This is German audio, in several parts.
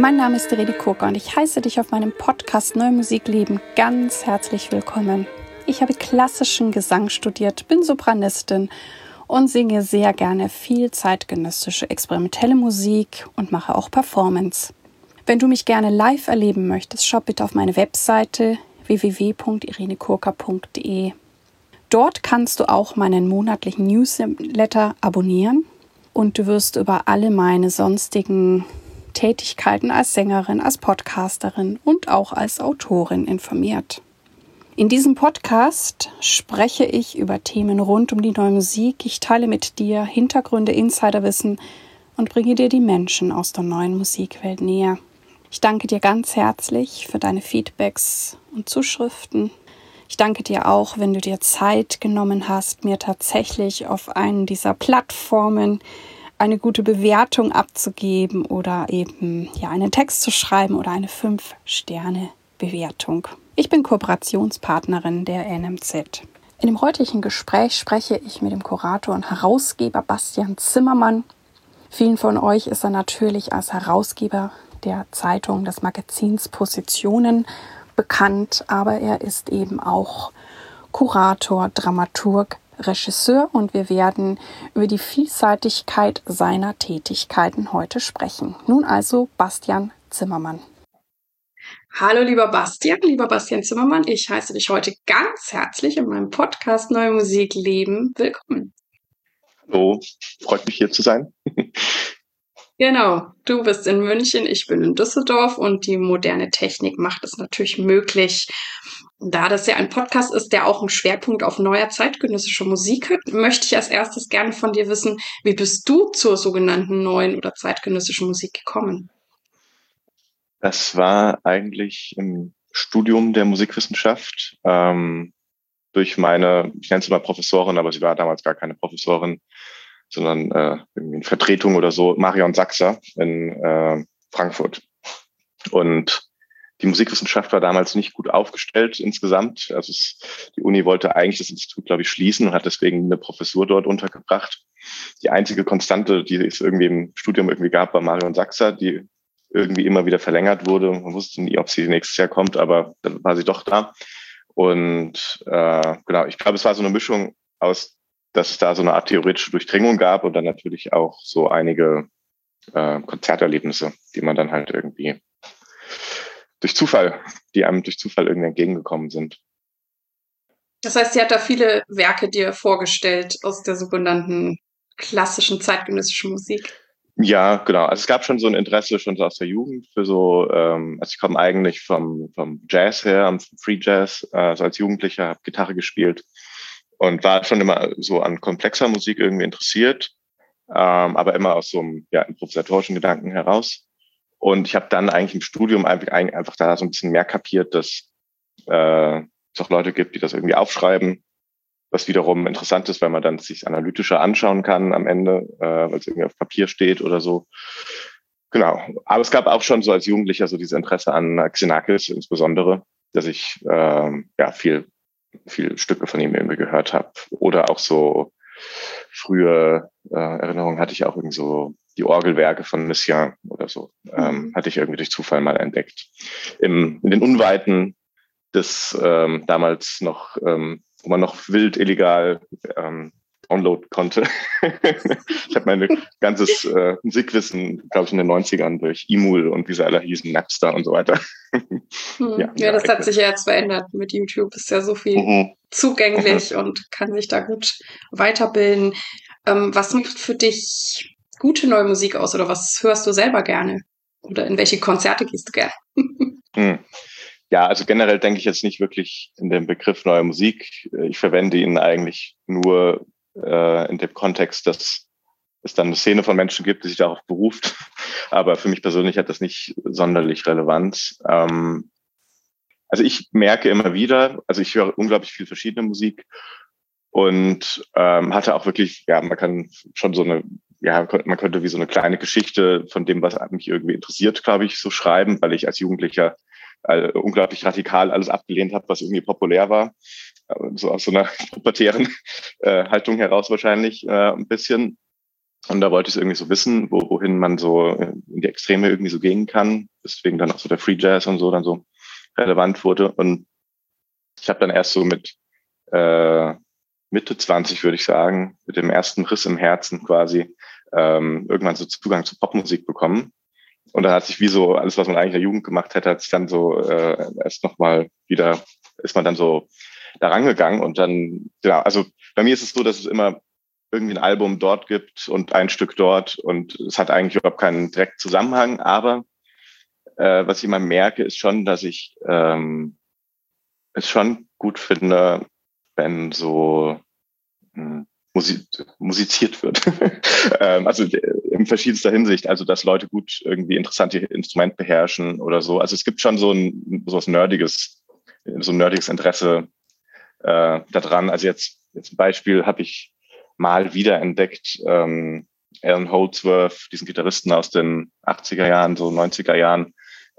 Mein Name ist Irene Kurka und ich heiße dich auf meinem Podcast Neue Musik leben ganz herzlich willkommen. Ich habe klassischen Gesang studiert, bin Sopranistin und singe sehr gerne viel zeitgenössische experimentelle Musik und mache auch Performance. Wenn du mich gerne live erleben möchtest, schau bitte auf meine Webseite www.irenekurka.de. Dort kannst du auch meinen monatlichen Newsletter abonnieren und du wirst über alle meine sonstigen Tätigkeiten als Sängerin, als Podcasterin und auch als Autorin informiert. In diesem Podcast spreche ich über Themen rund um die neue Musik. Ich teile mit dir Hintergründe, Insiderwissen und bringe dir die Menschen aus der neuen Musikwelt näher. Ich danke dir ganz herzlich für deine Feedbacks und Zuschriften. Ich danke dir auch, wenn du dir Zeit genommen hast, mir tatsächlich auf einen dieser Plattformen eine gute Bewertung abzugeben oder eben einen Text zu schreiben oder eine 5-Sterne-Bewertung. Ich bin Kooperationspartnerin der NMZ. In dem heutigen Gespräch spreche ich mit dem Kurator und Herausgeber Bastian Zimmermann. Vielen von euch ist er natürlich als Herausgeber der Zeitung, des Magazins Positionen bekannt, aber er ist eben auch Kurator, Dramaturg, Regisseur und wir werden über die Vielseitigkeit seiner Tätigkeiten heute sprechen. Nun also Bastian Zimmermann. Hallo lieber Bastian Zimmermann, ich heiße dich heute ganz herzlich in meinem Podcast Neue Musik leben. Willkommen. Hallo, freut mich hier zu sein. Genau, du bist in München, ich bin in Düsseldorf und die moderne Technik macht es natürlich möglich. Da das ja ein Podcast ist, der auch einen Schwerpunkt auf neuer zeitgenössischer Musik hat, möchte ich als erstes gerne von dir wissen, wie bist du zur sogenannten neuen oder zeitgenössischen Musik gekommen? Das war eigentlich im Studium der Musikwissenschaft durch meine, ich nenne sie mal Professorin, aber sie war damals gar keine Professorin, sondern irgendwie in Vertretung oder so, Marion Sachser in Frankfurt. Und die Musikwissenschaft war damals nicht gut aufgestellt insgesamt. Also die Uni wollte eigentlich das Institut, glaube ich, schließen und hat deswegen eine Professur dort untergebracht. Die einzige Konstante, die es irgendwie im Studium irgendwie gab, war Marion Sachser, die irgendwie immer wieder verlängert wurde. Man wusste nie, ob sie nächstes Jahr kommt, aber dann war sie doch da. Und genau, ich glaube, es war so eine Mischung aus, dass es da so eine Art theoretische Durchdringung gab und dann natürlich auch so einige Konzerterlebnisse, die man dann halt irgendwie die einem durch Zufall irgendwie entgegengekommen sind. Das heißt, sie hat da viele Werke dir vorgestellt aus der sogenannten klassischen zeitgenössischen Musik. Ja, genau. Also es gab schon so ein Interesse schon so aus der Jugend für so, also ich komme eigentlich vom Jazz her, vom Free Jazz, also als Jugendlicher, habe Gitarre gespielt und war schon immer so an komplexer Musik irgendwie interessiert, aber immer aus so einem improvisatorischen Gedanken heraus. Und ich habe dann eigentlich im Studium einfach da so ein bisschen mehr kapiert, dass es auch Leute gibt, die das irgendwie aufschreiben, was wiederum interessant ist, weil man dann sich analytischer anschauen kann am Ende, weil es irgendwie auf Papier steht oder so. Genau. Aber es gab auch schon so als Jugendlicher so dieses Interesse an Xenakis insbesondere, dass ich viel Stücke von ihm irgendwie gehört habe. Oder auch so frühe Erinnerungen hatte ich auch irgendwie so die Orgelwerke von Messiaen oder so, hatte ich irgendwie durch Zufall mal entdeckt. In den Unweiten des damals noch, wo man noch wild illegal downloaden konnte. Ich habe mein ganzes Musikwissen, glaube ich, in den 90ern durch Emul und wie sie alle hießen, Napster und so weiter. Ja, das hat sich ja jetzt verändert. Mit YouTube ist ja so viel zugänglich und kann sich da gut weiterbilden. Was macht für dich gute neue Musik aus oder was hörst du selber gerne? Oder in welche Konzerte gehst du gerne? Ja, also generell denke ich jetzt nicht wirklich in den Begriff neue Musik. Ich verwende ihn eigentlich nur in dem Kontext, dass es dann eine Szene von Menschen gibt, die sich darauf beruft. Aber für mich persönlich hat das nicht sonderlich Relevanz. Also ich merke immer wieder, also ich höre unglaublich viel verschiedene Musik und hatte auch wirklich, man kann schon so eine, man könnte wie so eine kleine Geschichte von dem, was mich irgendwie interessiert, glaube ich, so schreiben, weil ich als Jugendlicher unglaublich radikal alles abgelehnt habe, was irgendwie populär war. So aus so einer pubertären Haltung heraus wahrscheinlich ein bisschen. Und da wollte ich irgendwie so wissen, wohin man so in die Extreme irgendwie so gehen kann. Deswegen dann auch so der Free Jazz und so dann so relevant wurde. Und ich habe dann erst so mit Mitte 20, würde ich sagen, mit dem ersten Riss im Herzen quasi irgendwann so Zugang zu Popmusik bekommen. Und dann hat sich wie so alles, was man eigentlich in der Jugend gemacht hätte, hat sich dann so erst nochmal wieder, ist man dann so da rangegangen. Und dann, genau, also bei mir ist es so, dass es immer irgendwie ein Album dort gibt und ein Stück dort. Und es hat eigentlich überhaupt keinen direkten Zusammenhang. Aber was ich immer merke, ist schon, dass ich es schon gut finde, wenn so musiziert wird. Also in verschiedenster Hinsicht, also dass Leute gut irgendwie interessante Instrumente beherrschen oder so. Also es gibt schon so ein nerdiges Interesse daran. Also jetzt ein Beispiel habe ich mal wieder entdeckt, Alan Holdsworth, diesen Gitarristen aus den 80er Jahren, so 90er Jahren,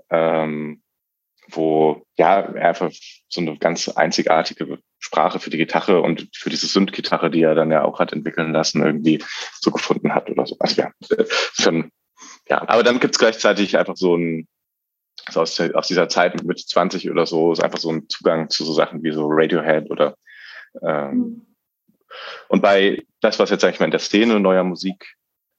wo ja einfach so eine ganz einzigartige Sprache für die Gitarre und für diese Synth-Gitarre, die er dann ja auch hat entwickeln lassen, irgendwie so gefunden hat oder so. Also ja, schon, ja. Aber dann gibt's gleichzeitig einfach so ein, so aus dieser Zeit mit Mitte 20 oder so, ist einfach so ein Zugang zu so Sachen wie so Radiohead oder und bei das, was jetzt, sag ich mal, in der Szene neuer Musik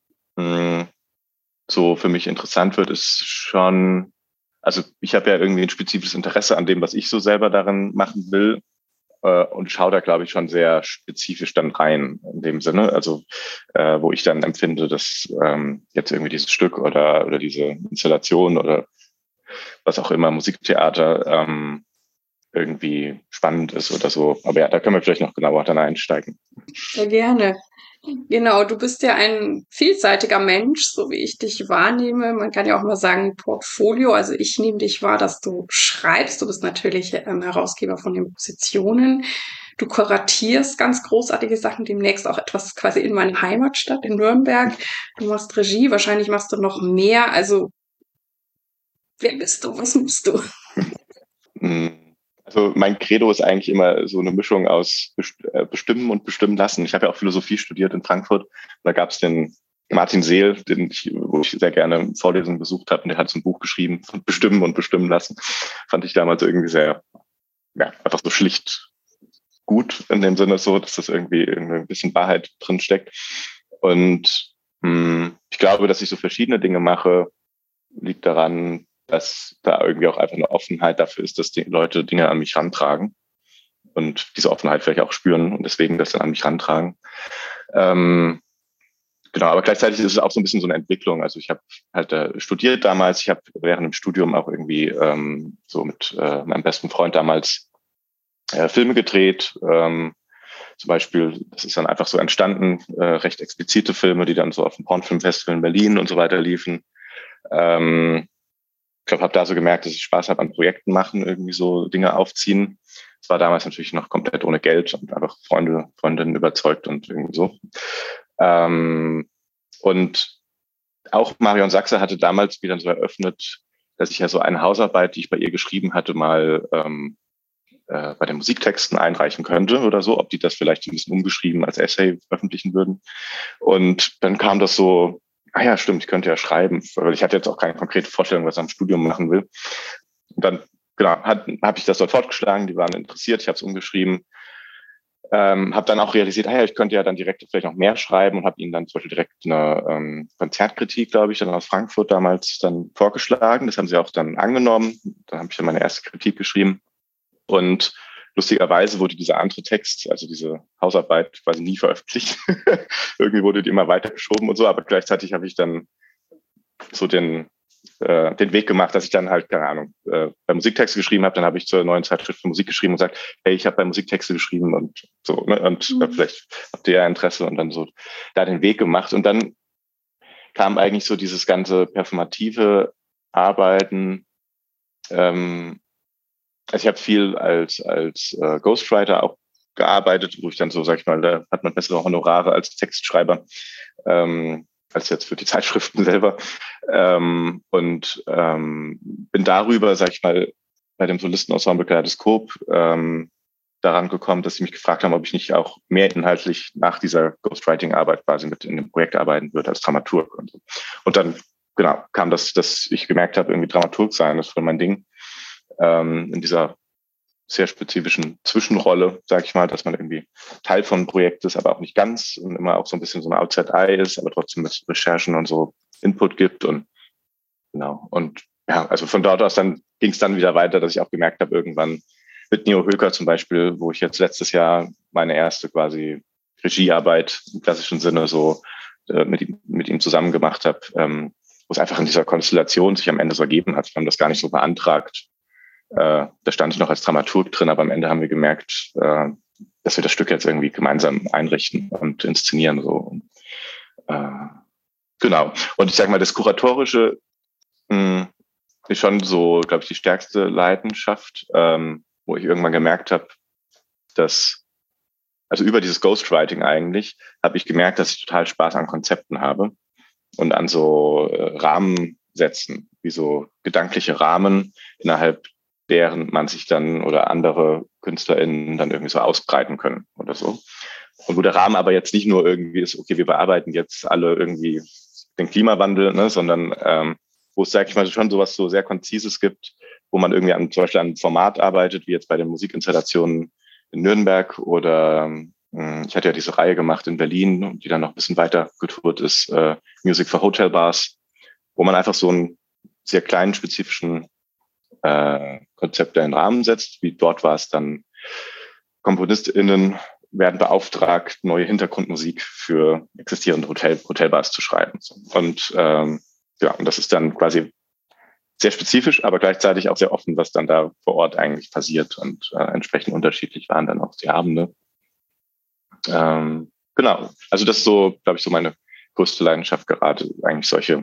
so für mich interessant wird, ist schon, also ich habe ja irgendwie ein spezifisches Interesse an dem, was ich so selber darin machen will und schaue da, glaube ich, schon sehr spezifisch dann rein in dem Sinne, also wo ich dann empfinde, dass jetzt irgendwie dieses Stück oder diese Installation oder was auch immer, Musiktheater irgendwie spannend ist oder so. Aber ja, da können wir vielleicht noch genauer dann einsteigen. Sehr gerne. Genau, du bist ja ein vielseitiger Mensch, so wie ich dich wahrnehme. Man kann ja auch mal sagen Portfolio. Also ich nehme dich wahr, dass du schreibst. Du bist natürlich Herausgeber von den Positionen. Du kuratierst ganz großartige Sachen. Demnächst auch etwas quasi in meiner Heimatstadt in Nürnberg. Du machst Regie. Wahrscheinlich machst du noch mehr. Also wer bist du? Was musst du? Also mein Credo ist eigentlich immer so eine Mischung aus Bestimmen und Bestimmen lassen. Ich habe ja auch Philosophie studiert in Frankfurt. Da gab es den Martin Seel, wo ich sehr gerne Vorlesungen besucht habe, und der hat so ein Buch geschrieben, Bestimmen und Bestimmen lassen. Fand ich damals irgendwie sehr, ja, einfach so schlicht gut in dem Sinne so, dass das irgendwie ein bisschen Wahrheit drin steckt. Und ich glaube, dass ich so verschiedene Dinge mache, liegt daran, dass da irgendwie auch einfach eine Offenheit dafür ist, dass die Leute Dinge an mich rantragen und diese Offenheit vielleicht auch spüren und deswegen das dann an mich rantragen. Genau, aber gleichzeitig ist es auch so ein bisschen so eine Entwicklung. Also ich habe halt studiert damals, ich habe während dem Studium auch irgendwie so mit meinem besten Freund damals Filme gedreht. Zum Beispiel, das ist dann einfach so entstanden, recht explizite Filme, die dann so auf dem Pornfilmfestival in Berlin und so weiter liefen. Ich glaube, habe da so gemerkt, dass ich Spaß habe an Projekten machen, irgendwie so Dinge aufziehen. Es war damals natürlich noch komplett ohne Geld und einfach Freundinnen überzeugt und irgendwie so. Und auch Marion Sachse hatte damals wieder so eröffnet, dass ich ja so eine Hausarbeit, die ich bei ihr geschrieben hatte, mal bei den Musiktexten einreichen könnte oder so, ob die das vielleicht ein bisschen umgeschrieben als Essay veröffentlichen würden. Und dann kam das so, ah ja, stimmt, ich könnte ja schreiben, weil ich hatte jetzt auch keine konkrete Vorstellung, was ich am Studium machen will. Und dann, genau, habe ich das dort fortgeschlagen, die waren interessiert, ich habe es umgeschrieben, habe dann auch realisiert, ah ja, ich könnte ja dann direkt vielleicht noch mehr schreiben und habe ihnen dann zum Beispiel direkt eine Konzertkritik, glaube ich, dann aus Frankfurt damals dann vorgeschlagen. Das haben sie auch dann angenommen. Dann habe ich dann meine erste Kritik geschrieben. Und lustigerweise wurde dieser andere Text, also diese Hausarbeit, quasi nie veröffentlicht. Irgendwie wurde die immer weitergeschoben und so, aber gleichzeitig habe ich dann so den Weg gemacht, dass ich dann halt, keine Ahnung, bei Musiktexte geschrieben habe, dann habe ich zur neuen Zeitschrift für Musik geschrieben und gesagt, hey, ich habe bei Musiktexte geschrieben und so, ne, und vielleicht habt ihr ja Interesse und dann so da den Weg gemacht. Und dann kam eigentlich so dieses ganze performative Arbeiten, also ich habe viel als Ghostwriter auch gearbeitet, wo ich dann so, sag ich mal, da hat man bessere Honorare als Textschreiber, als jetzt für die Zeitschriften selber. Und bin darüber, sag ich mal, bei dem Solistenensemble Kaleidoskop daran gekommen, dass sie mich gefragt haben, ob ich nicht auch mehr inhaltlich nach dieser Ghostwriting-Arbeit quasi mit in dem Projekt arbeiten würde als Dramaturg und so. Und dann, genau, kam das, dass ich gemerkt habe, irgendwie Dramaturg sein, das ist voll mein Ding, in dieser sehr spezifischen Zwischenrolle, sage ich mal, dass man irgendwie Teil von einem Projekt ist, aber auch nicht ganz und immer auch so ein bisschen so ein Outside Eye ist, aber trotzdem mit Recherchen und so Input gibt und genau. Und ja, also von dort aus dann ging es dann wieder weiter, dass ich auch gemerkt habe, irgendwann mit Neo Höker zum Beispiel, wo ich jetzt letztes Jahr meine erste quasi Regiearbeit im klassischen Sinne so mit ihm zusammen gemacht habe, wo es einfach in dieser Konstellation sich am Ende so ergeben hat. Wir haben das gar nicht so beantragt. Da stand ich noch als Dramaturg drin, aber am Ende haben wir gemerkt, dass wir das Stück jetzt irgendwie gemeinsam einrichten und inszenieren. So. Genau. Und ich sage mal, das Kuratorische ist schon so, glaube ich, die stärkste Leidenschaft, wo ich irgendwann gemerkt habe, dass, also über dieses Ghostwriting eigentlich, habe ich gemerkt, dass ich total Spaß an Konzepten habe und an so Rahmensätzen, wie so gedankliche Rahmen, innerhalb deren man sich dann oder andere KünstlerInnen dann irgendwie so ausbreiten können oder so. Und wo der Rahmen aber jetzt nicht nur irgendwie ist, okay, wir bearbeiten jetzt alle irgendwie den Klimawandel, ne, sondern wo es, sag ich mal, schon sowas so sehr Konzises gibt, wo man irgendwie zum Beispiel an einem Format arbeitet, wie jetzt bei den Musikinstallationen in Nürnberg oder ich hatte ja diese Reihe gemacht in Berlin, die dann noch ein bisschen weiter getourt ist, Music for Hotel Bars, wo man einfach so einen sehr kleinen, spezifischen Konzept in den Rahmen setzt. Wie dort war es dann, KomponistInnen werden beauftragt, neue Hintergrundmusik für existierende Hotelbars zu schreiben. Und ja, und das ist dann quasi sehr spezifisch, aber gleichzeitig auch sehr offen, was dann da vor Ort eigentlich passiert und entsprechend unterschiedlich waren dann auch die Abende. Genau, also das ist so, glaube ich, so meine größte Leidenschaft gerade, eigentlich solche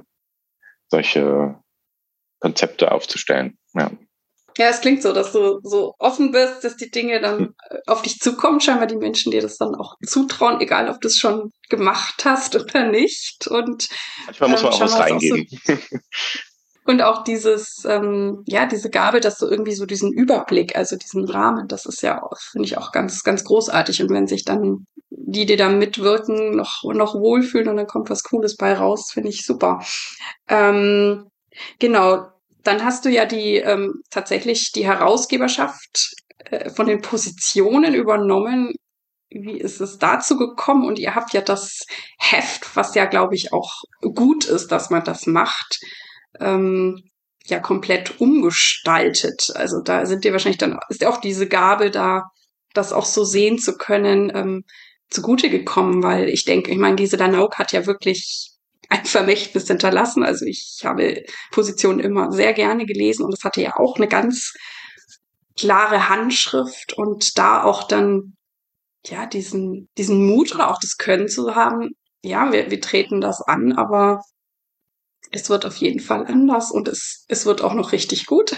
Konzepte aufzustellen. Ja. Ja, es klingt so, dass du so offen bist, dass die Dinge dann auf dich zukommen, scheinbar die Menschen dir das dann auch zutrauen, egal ob du es schon gemacht hast oder nicht. Und manchmal muss man auch was reingeben. Und auch dieses, diese Gabe, dass du irgendwie so diesen Überblick, also diesen Rahmen, das ist ja, finde ich auch ganz, ganz großartig. Und wenn sich dann die da mitwirken, noch wohlfühlen und dann kommt was Cooles bei raus, finde ich super. Genau. Dann hast du ja tatsächlich die Herausgeberschaft von den Positionen übernommen. Wie ist es dazu gekommen? Und ihr habt ja das Heft, was ja, glaube ich, auch gut ist, dass man das macht, ja komplett umgestaltet. Also da sind dir wahrscheinlich dann, ist ja auch diese Gabe da, das auch so sehen zu können, zugute gekommen, weil ich denke, ich meine, Gisela Nauk hat ja wirklich ein Vermächtnis hinterlassen. Also ich habe Positionen immer sehr gerne gelesen und es hatte ja auch eine ganz klare Handschrift und da auch dann ja diesen Mut oder auch das Können zu haben. Ja, wir treten das an, aber es wird auf jeden Fall anders und es wird auch noch richtig gut.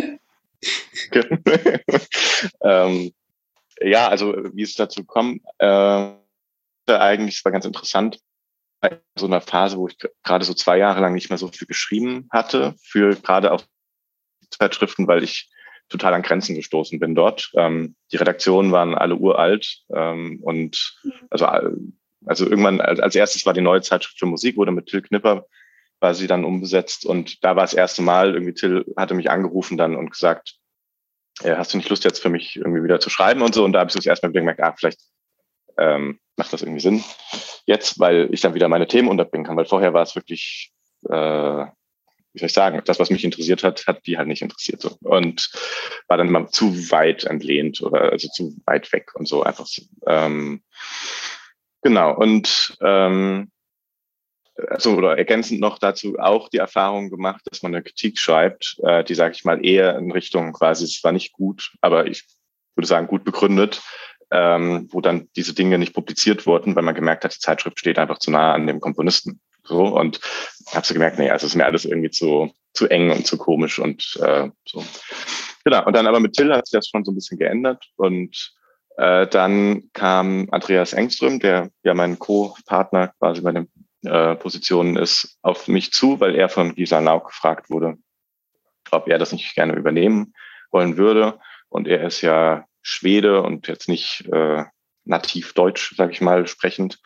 Ja, also wie es dazu kommt, eigentlich, es war ganz interessant, in so einer Phase, wo ich gerade so 2 Jahre lang nicht mehr so viel geschrieben hatte, für gerade auch Zeitschriften, weil ich total an Grenzen gestoßen bin dort. Die Redaktionen waren alle uralt und also irgendwann als erstes war die neue Zeitschrift für Musik, wurde mit Till Knipper war sie dann umbesetzt und da war das erste Mal, irgendwie Till hatte mich angerufen dann und gesagt, hast du nicht Lust jetzt für mich irgendwie wieder zu schreiben und so, und da habe ich so das erste Mal wieder gemerkt, vielleicht macht das irgendwie Sinn jetzt, weil ich dann wieder meine Themen unterbringen kann, weil vorher war es wirklich, wie soll ich sagen, das, was mich interessiert hat, hat die halt nicht interessiert so und war dann mal zu weit entlehnt oder also zu weit weg und so einfach so. Genau, und also oder ergänzend noch dazu auch die Erfahrung gemacht, dass man eine Kritik schreibt, die, sage ich mal, eher in Richtung quasi, es war nicht gut, aber ich würde sagen gut begründet, wo dann diese Dinge nicht publiziert wurden, weil man gemerkt hat, die Zeitschrift steht einfach zu nah an dem Komponisten. So, und habe so gemerkt, nee, also es ist mir alles irgendwie zu eng und zu komisch und so. Genau, und dann aber mit Till hat sich das schon so ein bisschen geändert und dann kam Andreas Engström, der ja mein Co-Partner quasi bei den Positionen ist, auf mich zu, weil er von Gisela Nauk gefragt wurde, ob er das nicht gerne übernehmen wollen würde. Und er ist ja Schwede und jetzt nicht nativ Deutsch, sage ich mal, sprechend.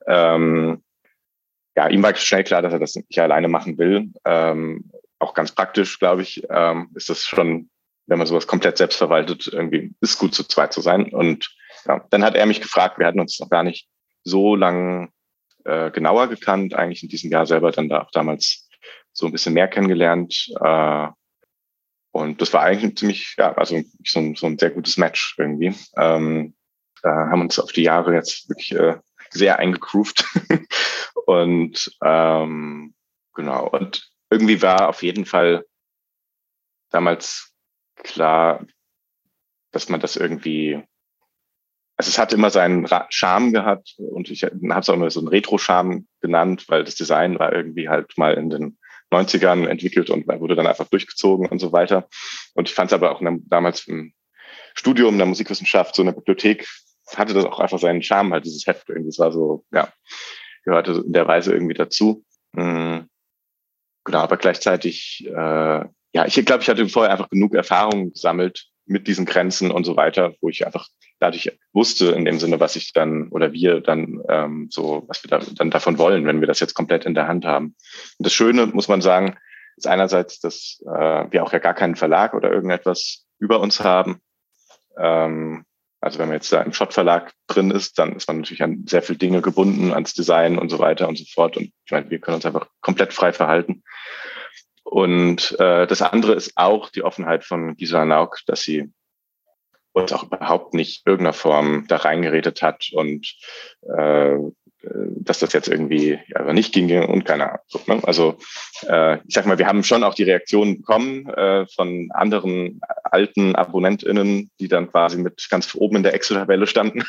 Ja, ihm war schnell klar, dass er das nicht alleine machen will. Auch ganz praktisch, glaube ich, ist das schon, wenn man sowas komplett selbst verwaltet, irgendwie ist gut zu zweit zu sein. Und ja, dann hat er mich gefragt, wir hatten uns noch gar nicht so lang genauer gekannt, eigentlich in diesem Jahr selber dann da auch damals so ein bisschen mehr kennengelernt. Und das war eigentlich ein ziemlich, ja, also so ein sehr gutes Match irgendwie. Haben uns auf die Jahre jetzt wirklich sehr eingegroovt. Und genau. Und irgendwie war auf jeden Fall damals klar, dass man das irgendwie, also es hat immer seinen Charme gehabt und ich habe es auch immer so einen Retro-Charme genannt, weil das Design war irgendwie halt mal in den 90ern entwickelt und wurde dann einfach durchgezogen und so weiter. Und ich fand es aber auch damals im Studium der Musikwissenschaft, so eine Bibliothek, hatte das auch einfach seinen Charme, halt dieses Heft irgendwie. Es war so, ja, gehörte in der Weise irgendwie dazu. Genau, aber gleichzeitig, ja, ich glaube, ich hatte vorher einfach genug Erfahrung gesammelt mit diesen Grenzen und so weiter, wo ich einfach dadurch wusste in dem Sinne, was ich dann oder wir dann so, was wir dann davon wollen, wenn wir das jetzt komplett in der Hand haben. Und das Schöne, muss man sagen, ist einerseits, dass wir auch ja gar keinen Verlag oder irgendetwas über uns haben. Also wenn man jetzt da im Schott-Verlag drin ist, dann ist man natürlich an sehr viele Dinge gebunden, ans Design und so weiter und so fort. Und ich meine, wir können uns einfach komplett frei verhalten. Und das andere ist auch die Offenheit von Gisela Nauk, dass sie uns auch überhaupt nicht irgendeiner Form da reingeredet hat und dass das jetzt irgendwie ja, nicht ginge und keine Ahnung. Ne? Also ich sag mal, wir haben schon auch die Reaktionen bekommen von anderen alten AbonnentInnen, die dann quasi mit ganz oben in der Excel-Tabelle standen,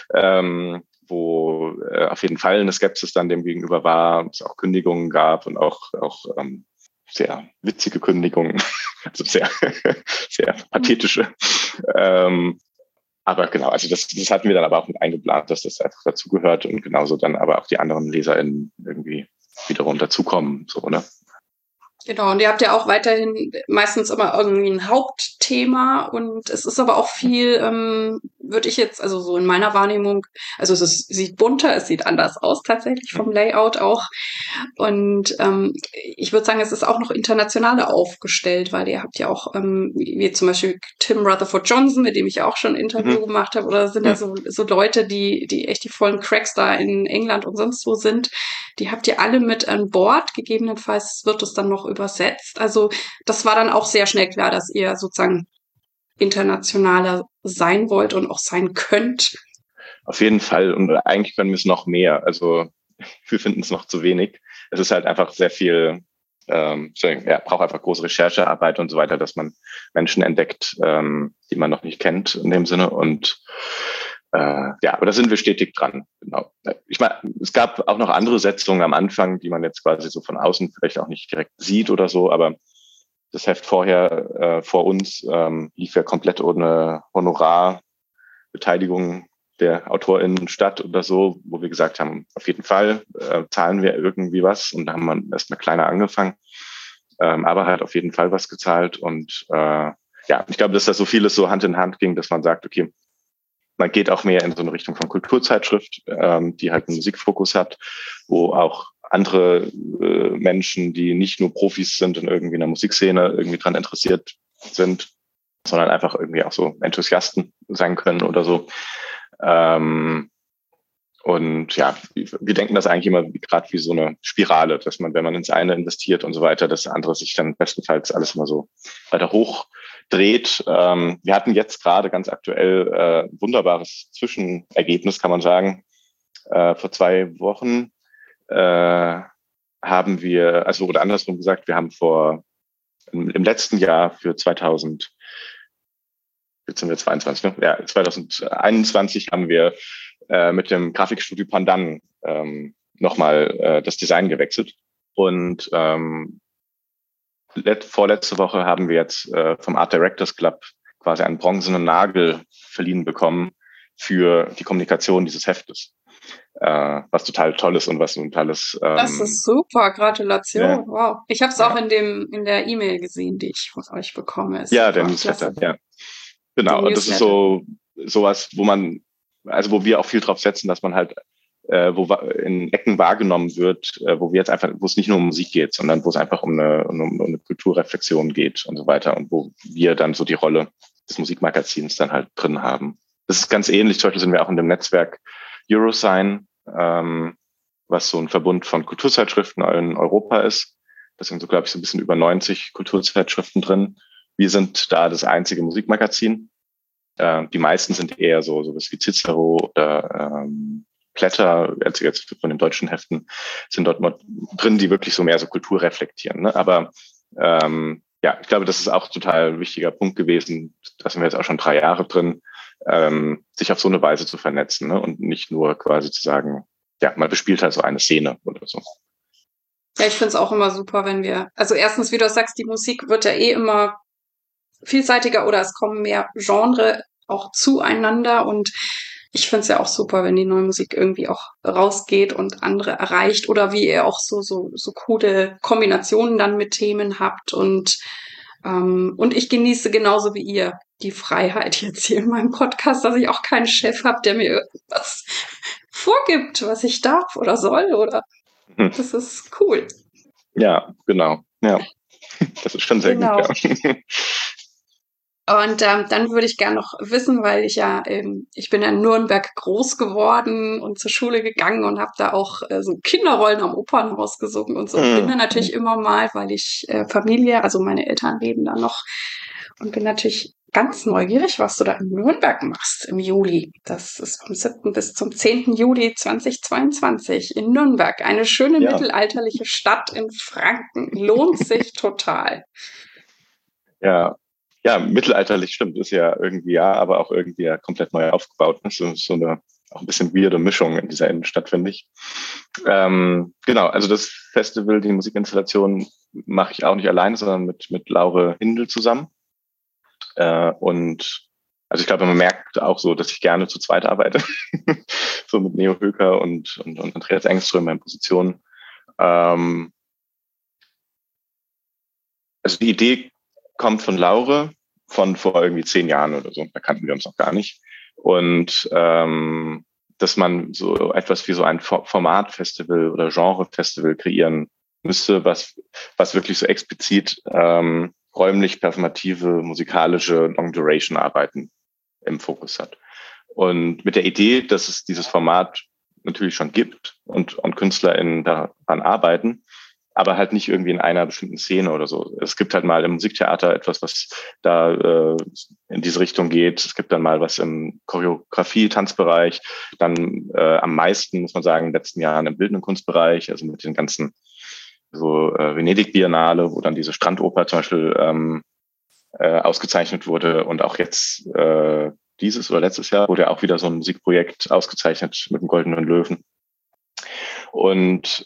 wo auf jeden Fall eine Skepsis dann dem gegenüber war, es auch Kündigungen gab und auch sehr witzige Kündigungen, also sehr, sehr pathetische. Aber genau, also das hatten wir dann aber auch mit eingeplant, dass das einfach dazugehört und genauso dann aber auch die anderen LeserInnen irgendwie wiederum dazukommen, so, ne? Genau, und ihr habt ja auch weiterhin meistens immer irgendwie ein Hauptthema und es ist aber auch viel, würde ich jetzt, also so in meiner Wahrnehmung, also sieht bunter, es sieht anders aus tatsächlich vom Layout auch und ich würde sagen, es ist auch noch internationaler aufgestellt, weil ihr habt ja auch, wie zum Beispiel Tim Rutherford Johnson, mit dem ich ja auch schon ein Interview gemacht habe, oder sind ja so Leute, die echt die vollen Cracks da in England und sonst wo sind, die habt ihr alle mit an Bord, gegebenenfalls wird es dann noch übersetzt. Also das war dann auch sehr schnell klar, dass ihr sozusagen internationaler sein wollt und auch sein könnt. Auf jeden Fall. Und eigentlich können wir es noch mehr. Also wir finden es noch zu wenig. Es ist halt einfach sehr viel, braucht einfach große Recherchearbeit und so weiter, dass man Menschen entdeckt, die man noch nicht kennt in dem Sinne. Und ja, aber da sind wir stetig dran. Genau. Ich meine, es gab auch noch andere Setzungen am Anfang, die man jetzt quasi so von außen vielleicht auch nicht direkt sieht oder so, aber das Heft vorher, vor uns, lief ja komplett ohne Honorarbeteiligung der AutorInnen statt oder so, wo wir gesagt haben, auf jeden Fall zahlen wir irgendwie was und da haben wir erstmal kleiner angefangen, aber halt auf jeden Fall was gezahlt und ja, ich glaube, dass da so vieles so Hand in Hand ging, dass man sagt, okay, man geht auch mehr in so eine Richtung von Kulturzeitschrift, die halt einen Musikfokus hat, wo auch andere Menschen, die nicht nur Profis sind und irgendwie in der Musikszene irgendwie dran interessiert sind, sondern einfach irgendwie auch so Enthusiasten sein können oder so. Und ja, wir denken das eigentlich immer gerade wie so eine Spirale, dass man, wenn man ins eine investiert und so weiter, das andere sich dann bestenfalls alles mal so weiter hochdreht. Wir hatten jetzt gerade ganz aktuell wunderbares Zwischenergebnis, kann man sagen. Vor 2 Wochen haben wir, also oder andersrum gesagt, wir haben im letzten Jahr für 2022, ne? Ja, 2021 haben wir mit dem Grafikstudio Pandan nochmal das Design gewechselt. Und vorletzte Woche haben wir jetzt vom Art Directors Club quasi einen bronzenen Nagel verliehen bekommen für die Kommunikation dieses Heftes. Was total toll ist und was so ein tolles... das ist super, Gratulation, wow. Ich habe es auch in der E-Mail gesehen, die ich von euch bekomme. Ja, der Newsletter, ja. Genau, und das ist so sowas, wo wir auch viel drauf setzen, dass man halt in Ecken wahrgenommen wird, wo es nicht nur um Musik geht, sondern wo es einfach um eine Kulturreflexion geht und so weiter und wo wir dann so die Rolle des Musikmagazins dann halt drin haben. Das ist ganz ähnlich. Zum Beispiel sind wir auch in dem Netzwerk Eurosign, was so ein Verbund von Kulturzeitschriften in Europa ist. Das sind so, glaube ich, so ein bisschen über 90 Kulturzeitschriften drin. Wir sind da das einzige Musikmagazin. Die meisten sind eher sowas wie Cicero oder Blätter, also jetzt von den deutschen Heften, sind dort mal drin, die wirklich so mehr so Kultur reflektieren. Ne? Aber ich glaube, das ist auch total wichtiger Punkt gewesen. Da sind wir jetzt auch schon 3 Jahre drin, sich auf so eine Weise zu vernetzen, ne? Und nicht nur quasi zu sagen, ja, man bespielt halt so eine Szene oder so. Ja, ich finde es auch immer super, also erstens, wie du sagst, die Musik wird ja immer vielseitiger oder es kommen mehr Genre auch zueinander und ich finde es ja auch super, wenn die neue Musik irgendwie auch rausgeht und andere erreicht oder wie ihr auch so coole Kombinationen dann mit Themen habt und ich genieße genauso wie ihr die Freiheit jetzt hier in meinem Podcast, dass ich auch keinen Chef habe, der mir irgendwas vorgibt, was ich darf oder soll oder das ist cool. Ja, genau. Ja, das ist schon sehr gut, ja. Und dann würde ich gerne noch wissen, weil ich bin ja in Nürnberg groß geworden und zur Schule gegangen und habe da auch so Kinderrollen am Opernhaus gesungen und so. Bin da natürlich immer mal, weil ich Familie, also meine Eltern leben da noch und bin natürlich ganz neugierig, was du da in Nürnberg machst im Juli. Das ist vom 7. bis zum 10. Juli 2022 in Nürnberg. Eine schöne mittelalterliche Stadt in Franken. Lohnt sich total. Ja, mittelalterlich stimmt, ist ja irgendwie aber auch irgendwie komplett neu aufgebaut. So eine auch ein bisschen weirde Mischung in dieser Innenstadt, finde ich. Genau, also das Festival, die Musikinstallation mache ich auch nicht alleine, sondern mit Laure Hindel zusammen. Und also ich glaube, man merkt auch so, dass ich gerne zu zweit arbeite. So mit Neo Höker und Andreas Engström in meinen Positionen. Also die Idee kommt von Laure von vor irgendwie 10 Jahren oder so. Da kannten wir uns noch gar nicht. Und dass man so etwas wie so ein Formatfestival oder Genrefestival kreieren müsste, was wirklich so explizit räumlich performative, musikalische Long-Duration-Arbeiten im Fokus hat. Und mit der Idee, dass es dieses Format natürlich schon gibt und KünstlerInnen daran arbeiten, aber halt nicht irgendwie in einer bestimmten Szene oder so. Es gibt halt mal im Musiktheater etwas, was da in diese Richtung geht. Es gibt dann mal was im Choreografie-, Tanzbereich. Dann am meisten, muss man sagen, in den letzten Jahren im bildenden Kunstbereich, also mit den ganzen so Venedig-Biennale, wo dann diese Strandoper zum Beispiel ausgezeichnet wurde. Und auch jetzt dieses oder letztes Jahr wurde ja auch wieder so ein Musikprojekt ausgezeichnet mit dem Goldenen Löwen. Und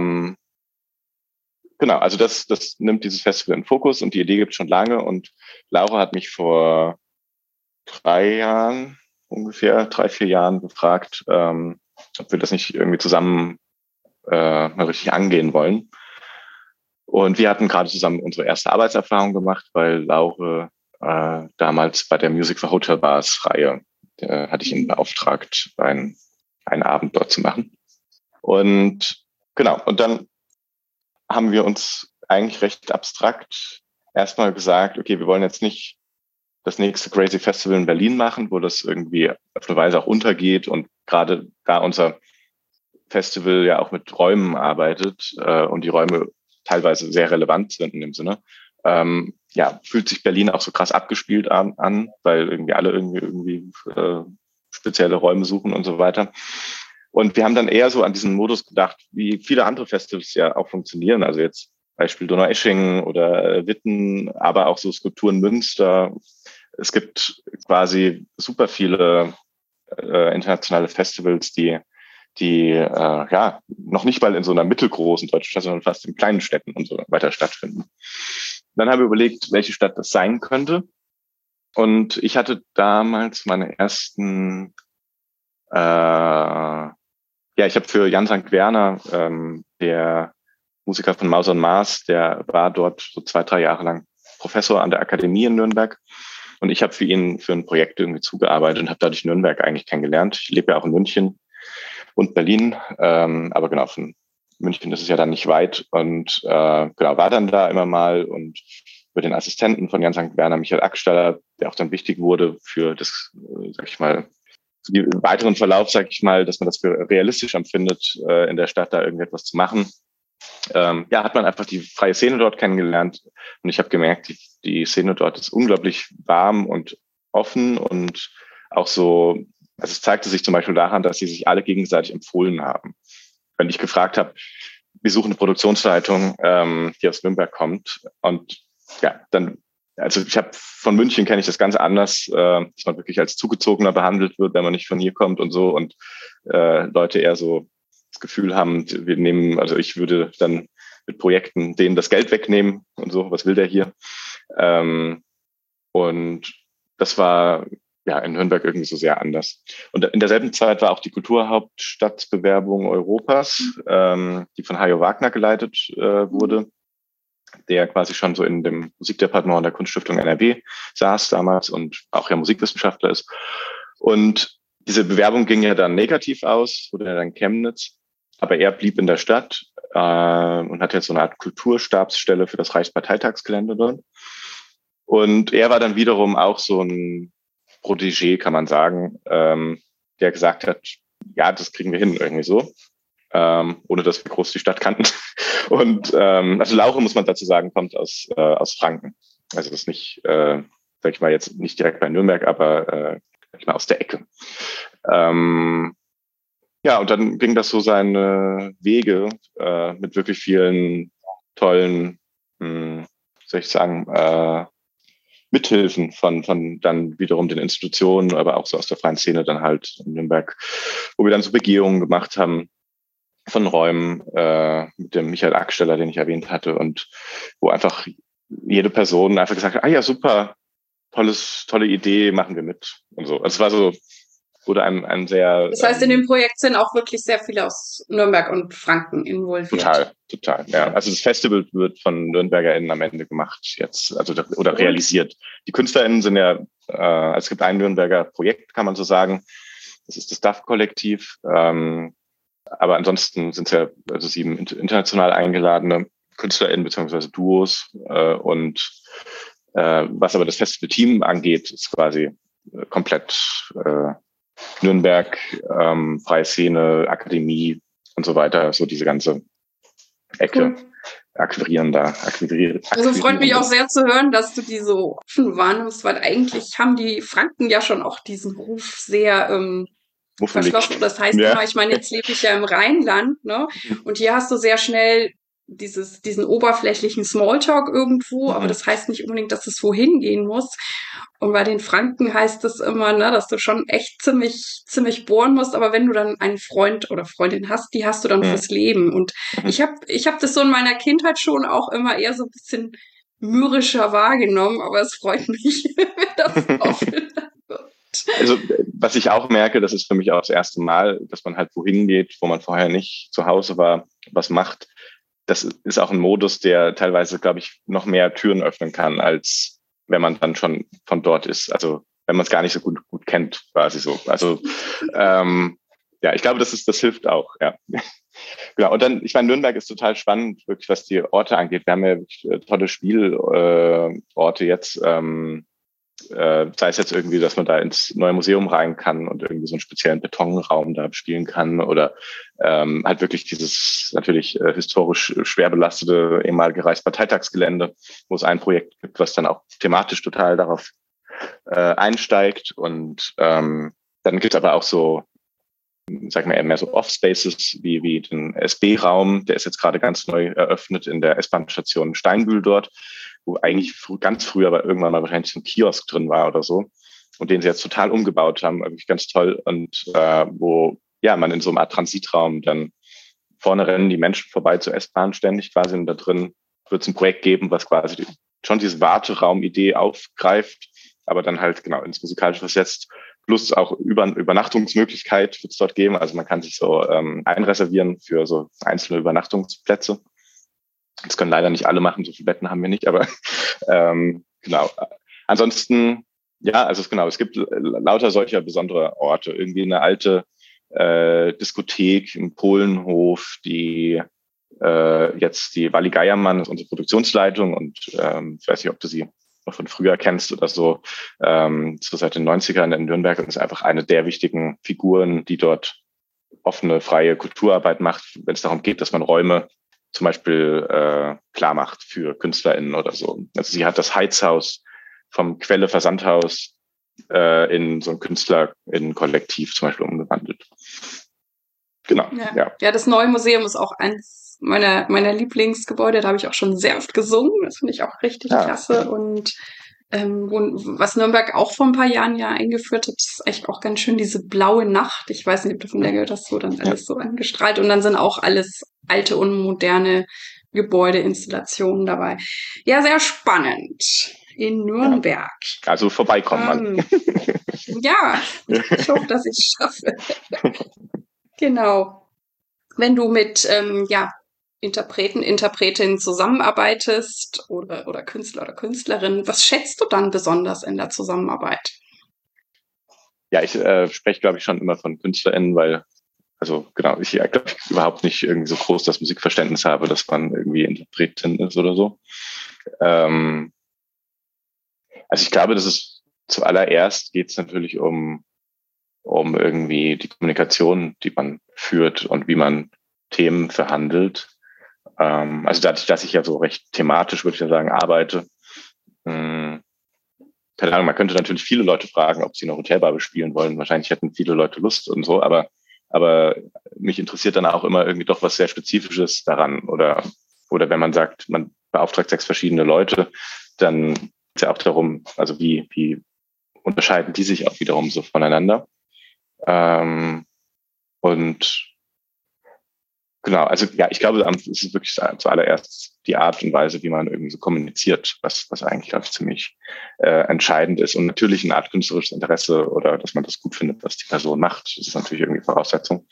genau, also das nimmt dieses Festival in Fokus und die Idee gibt es schon lange und Laura hat mich vor 3 Jahren, ungefähr 3, 4 Jahren gefragt, ob wir das nicht irgendwie zusammen mal richtig angehen wollen. Und wir hatten gerade zusammen unsere erste Arbeitserfahrung gemacht, weil Laura damals bei der Music for Hotel Bars Reihe hatte ich ihn beauftragt, einen Abend dort zu machen. Und genau, und dann haben wir uns eigentlich recht abstrakt erstmal gesagt, okay, wir wollen jetzt nicht das nächste Crazy Festival in Berlin machen, wo das irgendwie auf eine Weise auch untergeht und gerade da unser Festival ja auch mit Räumen arbeitet und die Räume teilweise sehr relevant sind in dem Sinne, fühlt sich Berlin auch so krass abgespielt an, weil irgendwie alle irgendwie spezielle Räume suchen und so weiter. Und wir haben dann eher so an diesen Modus gedacht, wie viele andere Festivals ja auch funktionieren. Also jetzt Beispiel Donaueschingen oder Witten, aber auch so Skulpturen Münster. Es gibt quasi super viele internationale Festivals, die noch nicht mal in so einer mittelgroßen deutschen Stadt, sondern fast in kleinen Städten und so weiter stattfinden. Dann haben wir überlegt, welche Stadt das sein könnte. Und ich hatte damals meine ersten ich habe für Jan St. Werner, der Musiker von Maus und Mars, der war dort so 2, 3 Jahre lang Professor an der Akademie in Nürnberg. Und ich habe für ihn für ein Projekt irgendwie zugearbeitet und habe dadurch Nürnberg eigentlich kennengelernt. Ich lebe ja auch in München und Berlin, aber genau, von München ist es ja dann nicht weit. Und genau, war dann da immer mal und über den Assistenten von Jan St. Werner, Michael Acksteller, der auch dann wichtig wurde für das, sag ich mal, für den weiteren Verlauf, sag ich mal, dass man das für realistisch empfindet, in der Stadt da irgendetwas zu machen. Hat man einfach die freie Szene dort kennengelernt. Und ich habe gemerkt, die Szene dort ist unglaublich warm und offen und auch so, also es zeigte sich zum Beispiel daran, dass sie sich alle gegenseitig empfohlen haben. Wenn ich gefragt habe, wir suchen eine Produktionsleitung, die aus Nürnberg kommt. Und ja, dann, also ich habe von München kenne ich das ganz anders, dass man wirklich als Zugezogener behandelt wird, wenn man nicht von hier kommt und so. Und Leute eher so das Gefühl haben, wir nehmen, also ich würde dann mit Projekten denen das Geld wegnehmen und so, was will der hier? Und das war ja in Nürnberg irgendwie so sehr anders. Und in derselben Zeit war auch die Kulturhauptstadtbewerbung Europas, die von Hajo Wagner geleitet wurde, der quasi schon so in dem Musikdepartement der Kunststiftung NRW saß damals und auch ja Musikwissenschaftler ist. Und diese Bewerbung ging ja dann negativ aus, wurde ja dann Chemnitz. Aber er blieb in der Stadt und hat jetzt so eine Art Kulturstabsstelle für das Reichsparteitagsgelände dort. Und er war dann wiederum auch so ein Protégé, kann man sagen, der gesagt hat, ja, das kriegen wir hin irgendwie so, ohne dass wir groß die Stadt kannten. Und also Laure, muss man dazu sagen, kommt aus Franken. Also das ist nicht, sag ich mal, jetzt nicht direkt bei Nürnberg, aber sag ich mal, aus der Ecke. Ja, und dann ging das so seine Wege mit wirklich vielen tollen, soll ich sagen, Mithilfen von dann wiederum den Institutionen, aber auch so aus der freien Szene dann halt in Nürnberg, wo wir dann so Begehungen gemacht haben von Räumen mit dem Michael Acksteller, den ich erwähnt hatte, und wo einfach jede Person einfach gesagt hat, ah ja, super, tolle Idee, machen wir mit und so. Also es war so, wurde ein sehr... Das heißt, in dem Projekt sind auch wirklich sehr viele aus Nürnberg und Franken involviert. Total, ja. Also das Festival wird von NürnbergerInnen am Ende gemacht jetzt, also oder realisiert. Die KünstlerInnen sind ja, es gibt ein Nürnberger Projekt, kann man so sagen. Das ist das DAF-Kollektiv. Aber ansonsten sind es ja also 7 international eingeladene KünstlerInnen beziehungsweise Duos. Und was aber das Festival-Team angeht, ist quasi komplett Nürnberg, freie Szene, Akademie und so weiter, so diese ganze Ecke. Cool. Akquirieren. Also freut mich auch sehr zu hören, dass du die so offen wahrnimmst, weil eigentlich haben die Franken ja schon auch diesen Ruf sehr verschlossen. Das heißt, ja. Ich meine, jetzt lebe ich ja im Rheinland, ne? Und hier hast du sehr schnell diesen oberflächlichen Smalltalk irgendwo, aber das heißt nicht unbedingt, dass es wohin gehen muss. Und bei den Franken heißt es immer, ne, dass du schon echt ziemlich bohren musst, aber wenn du dann einen Freund oder Freundin hast, die hast du dann fürs Leben. Und ich hab das so in meiner Kindheit schon auch immer eher so ein bisschen mürrischer wahrgenommen, aber es freut mich, wenn das aufhört. Also, was ich auch merke, das ist für mich auch das erste Mal, dass man halt wohin geht, wo man vorher nicht zu Hause war, was macht. Das ist auch ein Modus, der teilweise, glaube ich, noch mehr Türen öffnen kann, als wenn man dann schon von dort ist. Also wenn man es gar nicht so gut kennt, quasi so. Also ja, ich glaube, das hilft auch, ja. Genau. Und dann, ich meine, Nürnberg ist total spannend, wirklich, was die Orte angeht. Wir haben ja wirklich tolle Spielorte jetzt. Sei es jetzt irgendwie, dass man da ins neue Museum rein kann und irgendwie so einen speziellen Betonraum da spielen kann oder halt wirklich dieses natürlich historisch schwer belastete ehemalige Reichsparteitagsgelände, wo es ein Projekt gibt, was dann auch thematisch total darauf einsteigt. Und dann gibt es aber auch so, sagen wir eher mehr so Off-Spaces wie den SB-Raum, der ist jetzt gerade ganz neu eröffnet in der S-Bahn-Station Steinbühl dort, wo eigentlich ganz früher aber irgendwann mal wahrscheinlich so ein Kiosk drin war oder so und den sie jetzt total umgebaut haben, wirklich ganz toll und wo ja man in so einer Art Transitraum dann vorne rennen die Menschen vorbei zur S-Bahn ständig quasi und da drin wird es ein Projekt geben, was quasi schon diese Warteraum-Idee aufgreift, aber dann halt genau ins Musikalische versetzt, plus auch Übernachtungsmöglichkeit wird es dort geben, also man kann sich so einreservieren für so einzelne Übernachtungsplätze. Das können leider nicht alle machen, so viele Betten haben wir nicht, aber genau. Ansonsten Ja, also genau, es gibt lauter solcher besonderer Orte. Irgendwie eine alte Diskothek im Polenhof, die jetzt die Wally Geiermann ist unsere Produktionsleitung und ich weiß nicht, ob du sie noch von früher kennst oder so, so seit den 90ern in Nürnberg und ist einfach eine der wichtigen Figuren, die dort offene, freie Kulturarbeit macht, wenn es darum geht, dass man Räume zum Beispiel klar macht für KünstlerInnen oder so. Also sie hat das Heizhaus vom Quelle Versandhaus in so ein KünstlerInnen-Kollektiv zum Beispiel umgewandelt. Genau, ja. Ja, das neue Museum ist auch eins meiner Lieblingsgebäude. Da habe ich auch schon sehr oft gesungen. Das finde ich auch richtig klasse. Und was Nürnberg auch vor ein paar Jahren ja eingeführt hat, ist echt auch ganz schön diese blaue Nacht. Ich weiß nicht, ob du von der gehört hast, so dann alles so angestrahlt. Und dann sind auch alles alte und moderne Gebäudeinstallationen dabei. Ja, sehr spannend. In Nürnberg. Also vorbeikommen, Mann. Ja, ich hoffe, dass ich es schaffe. Genau. Wenn du mit Interpretinnen zusammenarbeitest oder Künstler oder Künstlerin, was schätzt du dann besonders in der Zusammenarbeit? Ja, ich spreche, glaube ich, schon immer von KünstlerInnen, weil, also genau, ich glaube ich überhaupt nicht irgendwie so groß das Musikverständnis habe, dass man irgendwie Interpretin ist oder so. Also ich glaube, dass es zuallererst geht es natürlich um irgendwie die Kommunikation, die man führt und wie man Themen verhandelt. Also dadurch, dass ich ja so recht thematisch, würde ich ja sagen, arbeite. Keine Ahnung, man könnte natürlich viele Leute fragen, ob sie eine Hotelbar bespielen wollen. Wahrscheinlich hätten viele Leute Lust und so, aber mich interessiert dann auch immer irgendwie doch was sehr Spezifisches daran. Oder wenn man sagt, man beauftragt 6 verschiedene Leute, dann geht es ja auch darum, also wie unterscheiden die sich auch wiederum so voneinander. Und genau, also ja, ich glaube, es ist wirklich zuallererst die Art und Weise, wie man irgendwie so kommuniziert, was eigentlich, glaube ich, ziemlich entscheidend ist. Und natürlich eine Art künstlerisches Interesse oder dass man das gut findet, was die Person macht. Das ist natürlich irgendwie Voraussetzung.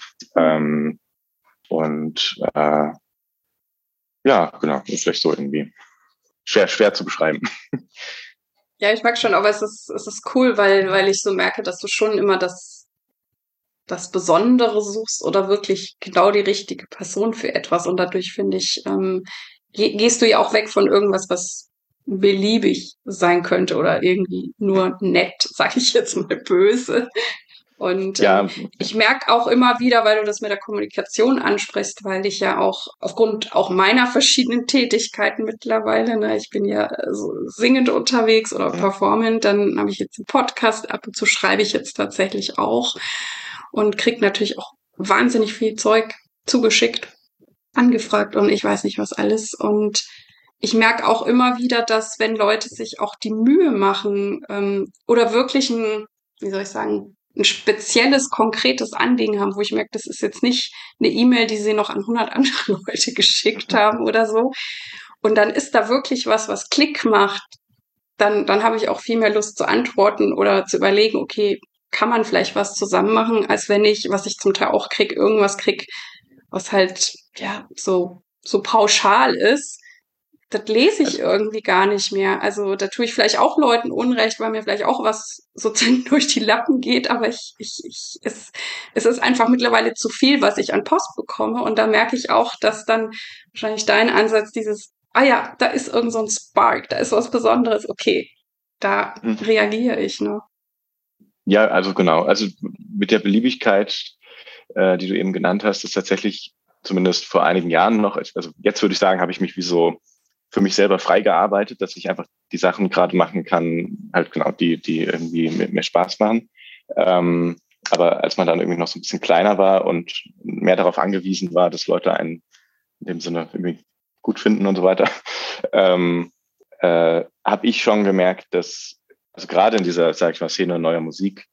Ja, genau, ist vielleicht so irgendwie schwer zu beschreiben. Ja, ich mag schon, aber es ist cool, weil ich so merke, dass du schon immer das Besondere suchst oder wirklich genau die richtige Person für etwas. Und dadurch, finde ich, gehst du ja auch weg von irgendwas, was beliebig sein könnte oder irgendwie nur nett, sage ich jetzt mal böse. Und ich merke auch immer wieder, weil du das mit der Kommunikation ansprichst, weil ich ja auch aufgrund auch meiner verschiedenen Tätigkeiten mittlerweile, ne, ich bin ja so singend unterwegs oder performend, dann habe ich jetzt einen Podcast, ab und zu schreibe ich jetzt tatsächlich auch und krieg natürlich auch wahnsinnig viel Zeug zugeschickt, angefragt und ich weiß nicht was alles. Und ich merke auch immer wieder, dass wenn Leute sich auch die Mühe machen oder wirklich wie soll ich sagen, ein spezielles, konkretes Anliegen haben, wo ich merke, das ist jetzt nicht eine E-Mail, die sie noch an 100 andere Leute geschickt haben oder so. Und dann ist da wirklich was Klick macht. Dann habe ich auch viel mehr Lust zu antworten oder zu überlegen, okay, kann man vielleicht was zusammen machen, als wenn ich, was ich zum Teil auch irgendwas krieg, was halt, ja, so pauschal ist. Das lese ich irgendwie gar nicht mehr. Also da tue ich vielleicht auch Leuten Unrecht, weil mir vielleicht auch was sozusagen durch die Lappen geht, aber es ist einfach mittlerweile zu viel, was ich an Post bekomme. Und da merke ich auch, dass dann wahrscheinlich dein Ansatz ja, da ist irgend so ein Spark, da ist was Besonderes, okay, da reagiere ich, ne? Ja, also genau. Also mit der Beliebigkeit, die du eben genannt hast, ist tatsächlich zumindest vor einigen Jahren noch, also jetzt würde ich sagen, habe ich mich wie so für mich selber freigearbeitet, dass ich einfach die Sachen gerade machen kann, halt genau, die irgendwie mir Spaß machen. Aber als man dann irgendwie noch so ein bisschen kleiner war und mehr darauf angewiesen war, dass Leute einen in dem Sinne irgendwie gut finden und so weiter, habe ich schon gemerkt, dass also gerade in dieser, sag ich mal, Szene neuer Musik,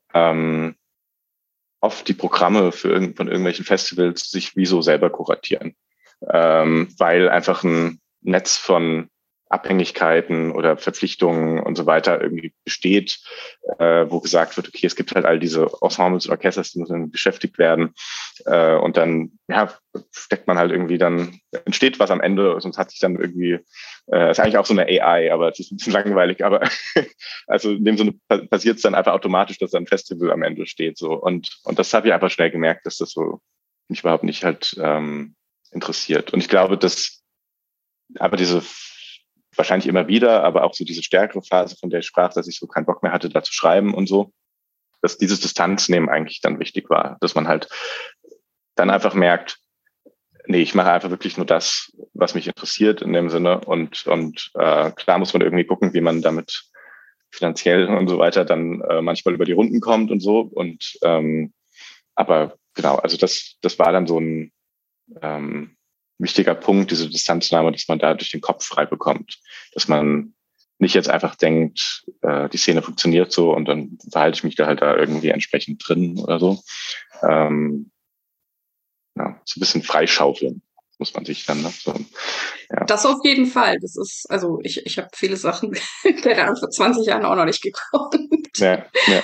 oft die Programme von irgendwelchen Festivals sich wie so selber kuratieren, weil einfach ein Netz von Abhängigkeiten oder Verpflichtungen und so weiter irgendwie besteht, wo gesagt wird, okay, es gibt halt all diese Ensembles und Orchester, die müssen beschäftigt werden. Und dann, steckt man halt irgendwie dann, entsteht was am Ende, sonst hat sich dann irgendwie, ist eigentlich auch so eine AI, aber es ist ein bisschen langweilig, aber also in dem Sinne passiert es dann einfach automatisch, dass dann ein Festival am Ende steht, so. Und das habe ich einfach schnell gemerkt, dass das so mich überhaupt nicht halt interessiert. Und ich glaube, dass aber wahrscheinlich immer wieder, aber auch so diese stärkere Phase, von der ich sprach, dass ich so keinen Bock mehr hatte, da zu schreiben und so, dass dieses Distanznehmen eigentlich dann wichtig war, dass man halt dann einfach merkt, nee, ich mache einfach wirklich nur das, was mich interessiert in dem Sinne und klar muss man irgendwie gucken, wie man damit finanziell und so weiter dann manchmal über die Runden kommt und so und aber genau, also das war dann so ein wichtiger Punkt, diese Distanznahme, dass man dadurch den Kopf frei bekommt, dass man nicht jetzt einfach denkt, die Szene funktioniert so und dann verhalte ich mich da halt da irgendwie entsprechend drin oder so. So ein bisschen freischaufeln muss man sich dann. Ne? So, ja. Das auf jeden Fall. Das ist, also ich habe viele Sachen, keine Ahnung, vor 20 Jahren auch noch nicht gekonnt. Ja.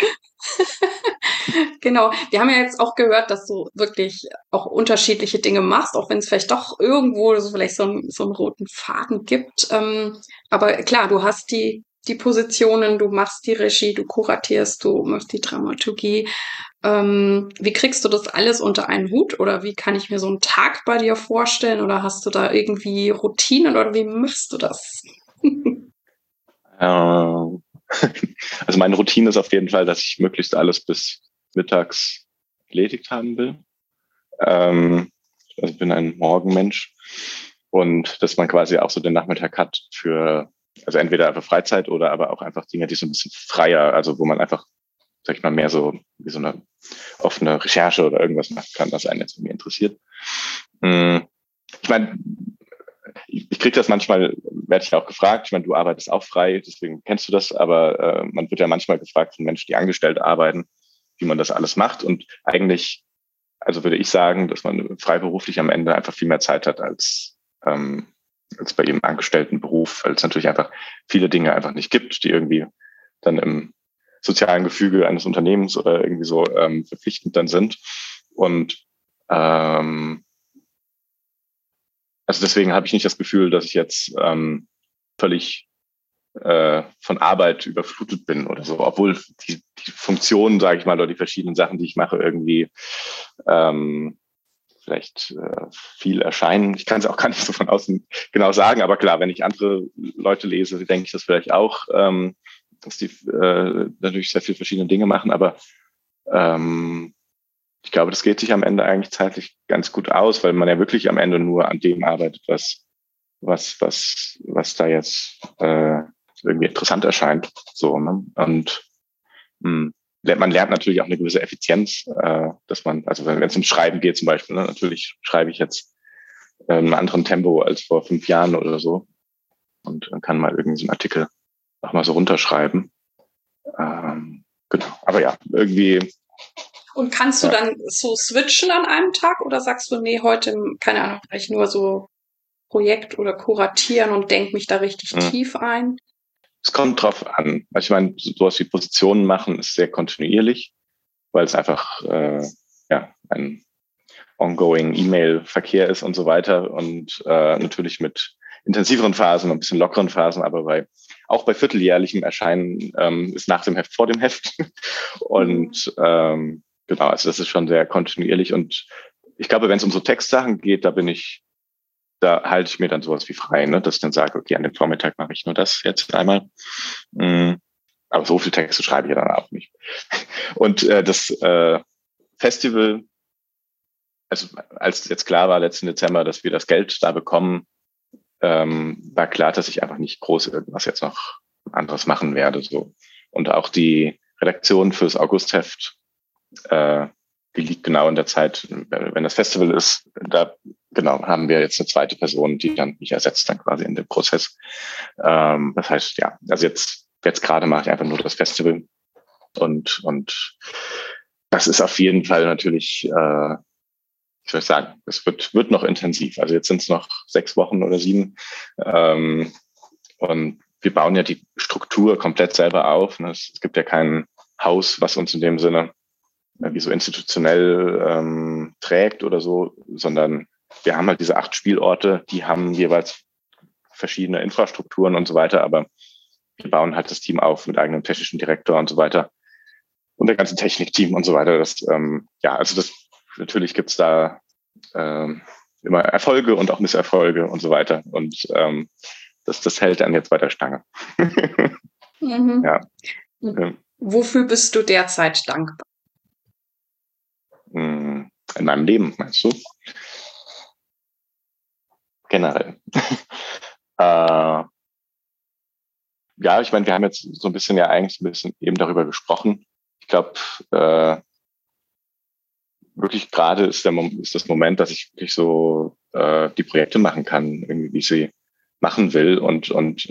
Genau. Wir haben ja jetzt auch gehört, dass du wirklich auch unterschiedliche Dinge machst, auch wenn es vielleicht doch irgendwo so vielleicht so einen roten Faden gibt. Aber klar, du hast die Positionen, du machst die Regie, du kuratierst, du machst die Dramaturgie. Wie kriegst du das alles unter einen Hut? Oder wie kann ich mir so einen Tag bei dir vorstellen? Oder hast du da irgendwie Routinen oder wie machst du das? Also meine Routine ist auf jeden Fall, dass ich möglichst alles bis mittags erledigt haben will. Also ich bin ein Morgenmensch und dass man quasi auch so den Nachmittag hat für, also entweder einfach Freizeit oder aber auch einfach Dinge, die so ein bisschen freier, also wo man einfach, sag ich mal, mehr so wie so eine offene Recherche oder irgendwas machen kann, was einen jetzt irgendwie interessiert. Ich meine, ich kriege das manchmal, werde ich auch gefragt, ich meine, du arbeitest auch frei, deswegen kennst du das, aber man wird ja manchmal gefragt von Menschen, die angestellt arbeiten, wie man das alles macht und eigentlich, also würde ich sagen, dass man freiberuflich am Ende einfach viel mehr Zeit hat als bei jedem angestellten Beruf, weil es natürlich einfach viele Dinge einfach nicht gibt, die irgendwie dann im sozialen Gefüge eines Unternehmens oder irgendwie so verpflichtend dann sind. Und also deswegen habe ich nicht das Gefühl, dass ich jetzt völlig von Arbeit überflutet bin oder so, obwohl die Funktionen, sage ich mal, oder die verschiedenen Sachen, die ich mache, irgendwie vielleicht viel erscheinen. Ich kann es auch gar nicht so von außen genau sagen, aber klar, wenn ich andere Leute lese, denke ich das vielleicht auch, dass die natürlich sehr viele verschiedene Dinge machen, aber ich glaube, das geht sich am Ende eigentlich zeitlich ganz gut aus, weil man ja wirklich am Ende nur an dem arbeitet, was da jetzt irgendwie interessant erscheint. So, ne? Und man lernt natürlich auch eine gewisse Effizienz, dass man, also wenn es ums Schreiben geht zum Beispiel, ne, natürlich schreibe ich jetzt in einem anderen Tempo als vor 5 Jahren oder so und dann kann mal irgendwie so einen Artikel auch mal so runterschreiben. Genau, aber ja, irgendwie. Und kannst du dann so switchen an einem Tag oder sagst du, nee, heute, keine Ahnung, ich nur so Projekt oder kuratieren und denke mich da richtig tief ein? Es kommt drauf an. Also ich meine, sowas wie Positionen machen ist sehr kontinuierlich, weil es einfach ein ongoing E-Mail-Verkehr ist und so weiter und natürlich mit intensiveren Phasen und ein bisschen lockeren Phasen, aber auch bei vierteljährlichem Erscheinen ist nach dem Heft vor dem Heft und genau, also das ist schon sehr kontinuierlich und ich glaube, wenn es um so Textsachen geht, da halte ich mir dann sowas wie frei, ne? Dass ich dann sage, okay, an dem Vormittag mache ich nur das jetzt einmal. Aber so viele Texte schreibe ich ja dann auch nicht. Und das Festival, also als jetzt klar war letzten Dezember, dass wir das Geld da bekommen, war klar, dass ich einfach nicht groß irgendwas jetzt noch anderes machen werde. So. Und auch die Redaktion fürs Augustheft, die liegt genau in der Zeit, wenn das Festival ist, da genau haben wir jetzt eine zweite Person, die dann mich ersetzt dann quasi in dem Prozess. Das heißt, ja, also jetzt gerade mache ich einfach nur das Festival und das ist auf jeden Fall natürlich, ich soll sagen, es wird noch intensiv. Also jetzt sind es noch 6 Wochen oder 7 und wir bauen ja die Struktur komplett selber auf. Ne? Es gibt ja kein Haus, was uns in dem Sinne wie so institutionell trägt oder so, sondern wir haben halt diese 8 Spielorte, die haben jeweils verschiedene Infrastrukturen und so weiter, aber wir bauen halt das Team auf mit eigenem technischen Direktor und so weiter und der ganzen Technikteam und so weiter. Also natürlich gibt's da immer Erfolge und auch Misserfolge und so weiter. Und das hält dann jetzt bei der Stange. Mhm. Ja. Wofür bist du derzeit dankbar? In meinem Leben, meinst du? Generell. Ja, ich meine, wir haben jetzt so ein bisschen eben darüber gesprochen. Ich glaube, wirklich gerade ist das Moment, dass ich wirklich so die Projekte machen kann, irgendwie, wie ich sie machen will und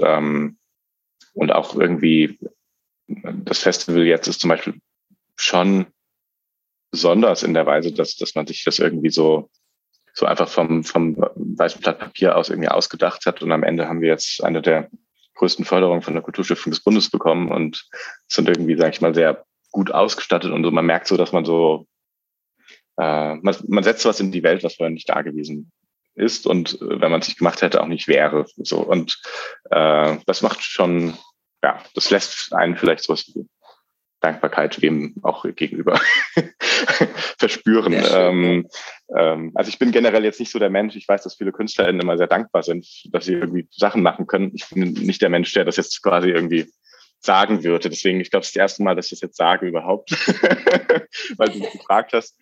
auch irgendwie das Festival jetzt ist zum Beispiel schon besonders in der Weise, dass man sich das irgendwie so einfach vom weißen Blatt Papier aus irgendwie ausgedacht hat. Und am Ende haben wir jetzt eine der größten Förderungen von der Kulturstiftung des Bundes bekommen und sind irgendwie, sage ich mal, sehr gut ausgestattet. Und so, man merkt so, dass man so, man setzt was in die Welt, was vorher nicht da gewesen ist und wenn man es nicht gemacht hätte, auch nicht wäre. So. Und das macht schon, ja, das lässt einen vielleicht sowas wie Dankbarkeit wem auch gegenüber verspüren. Also ich bin generell jetzt nicht so der Mensch, ich weiß, dass viele KünstlerInnen immer sehr dankbar sind, dass sie irgendwie Sachen machen können. Ich bin nicht der Mensch, der das jetzt quasi irgendwie sagen würde. Deswegen, ich glaube, es ist das erste Mal, dass ich das jetzt sage überhaupt, weil du mich gefragt hast.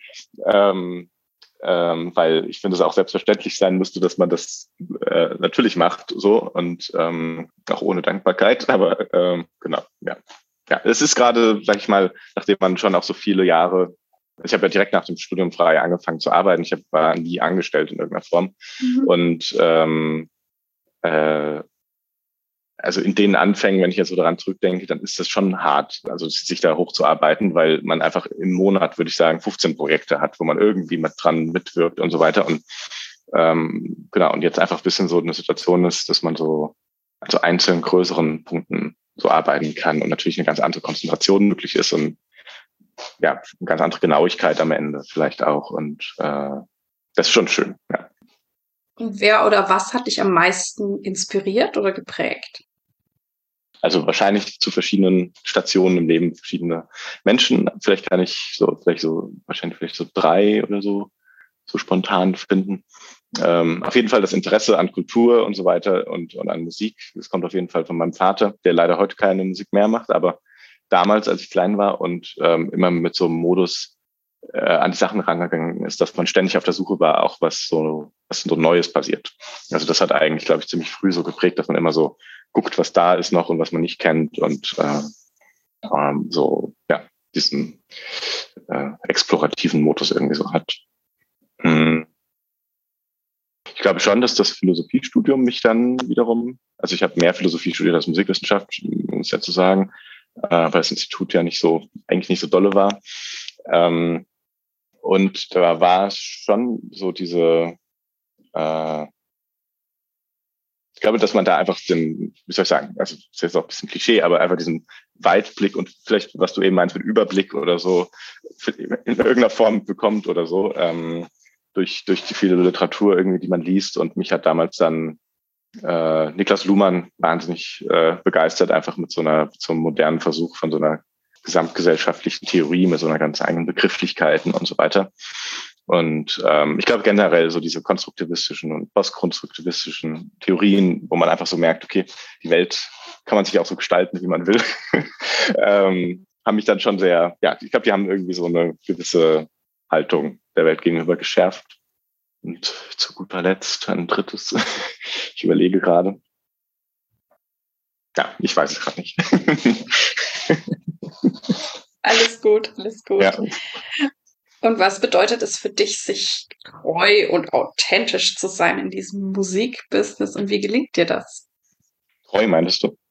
Weil ich finde, es auch selbstverständlich sein müsste, dass man das natürlich macht so und auch ohne Dankbarkeit. Aber genau, ja. Ja, es ist gerade, sag ich mal, nachdem man schon auch so viele Jahre, ich habe ja direkt nach dem Studium frei angefangen zu arbeiten, war nie angestellt in irgendeiner Form. Und also in den Anfängen, wenn ich jetzt so daran zurückdenke, dann ist das schon hart, also sich da hochzuarbeiten, weil man einfach im Monat, würde ich sagen, 15 Projekte hat, wo man irgendwie mitwirkt und so weiter. Und genau, und jetzt einfach ein bisschen so eine Situation ist, dass man so also einzelnen größeren Punkten so arbeiten kann und natürlich eine ganz andere Konzentration möglich ist und ja, eine ganz andere Genauigkeit am Ende vielleicht auch. Und das ist schon schön, ja. Und wer oder was hat dich am meisten inspiriert oder geprägt? Also wahrscheinlich zu verschiedenen Stationen im Leben verschiedene Menschen. Vielleicht wahrscheinlich so 3 oder so spontan finden. Auf jeden Fall das Interesse an Kultur und so weiter und an Musik. Das kommt auf jeden Fall von meinem Vater, der leider heute keine Musik mehr macht, aber damals, als ich klein war und immer mit so einem Modus an die Sachen rangegangen ist, dass man ständig auf der Suche war, auch was so Neues passiert. Also das hat eigentlich, glaube ich, ziemlich früh so geprägt, dass man immer so guckt, was da ist noch und was man nicht kennt und so, ja, diesen explorativen Modus irgendwie so hat. Ich glaube schon, dass das Philosophiestudium mich dann wiederum, also ich habe mehr Philosophie studiert als Musikwissenschaft, um es ja zu sagen, weil das Institut ja eigentlich nicht so dolle war. Und da war es schon so diese, ich glaube, dass man da einfach wie soll ich sagen, also das ist jetzt auch ein bisschen Klischee, aber einfach diesen Weitblick und vielleicht, was du eben meinst mit Überblick oder so, in irgendeiner Form bekommt oder so, durch die viele Literatur irgendwie, die man liest. Und mich hat damals dann Niklas Luhmann wahnsinnig begeistert, einfach mit so einem modernen Versuch von so einer gesamtgesellschaftlichen Theorie, mit so einer ganz eigenen Begrifflichkeiten und so weiter. Und ich glaube generell so diese konstruktivistischen und postkonstruktivistischen Theorien, wo man einfach so merkt, okay, die Welt kann man sich auch so gestalten, wie man will, haben mich dann schon sehr, ja, ich glaube, die haben irgendwie so eine gewisse Haltung der Welt gegenüber geschärft. Und zu guter Letzt ein drittes, ich überlege gerade. Ja, ich weiß es gerade nicht. Alles gut, alles gut. Ja. Und was bedeutet es für dich, sich treu und authentisch zu sein in diesem Musikbusiness und wie gelingt dir das? Treu meintest du?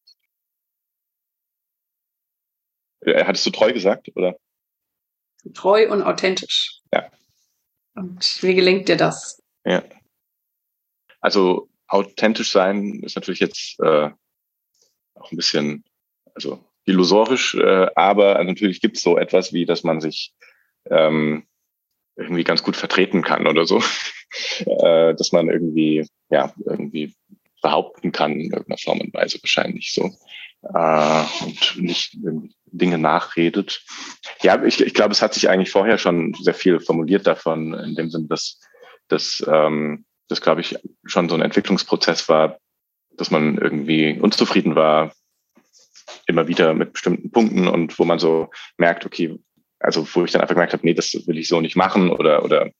Hattest du treu gesagt, oder? Treu und authentisch. Ja. Und wie gelingt dir das? Ja. Also authentisch sein ist natürlich jetzt auch ein bisschen, also illusorisch, aber natürlich gibt es so etwas wie, dass man sich irgendwie ganz gut vertreten kann oder so, dass man irgendwie behaupten kann in irgendeiner Form und Weise wahrscheinlich so und nicht Dinge nachredet. Ja, ich glaube, es hat sich eigentlich vorher schon sehr viel formuliert davon, in dem Sinne, dass das, glaube ich, schon so ein Entwicklungsprozess war, dass man irgendwie unzufrieden war, immer wieder mit bestimmten Punkten und wo man so merkt, okay, also wo ich dann einfach gemerkt habe, nee, das will ich so nicht machen oder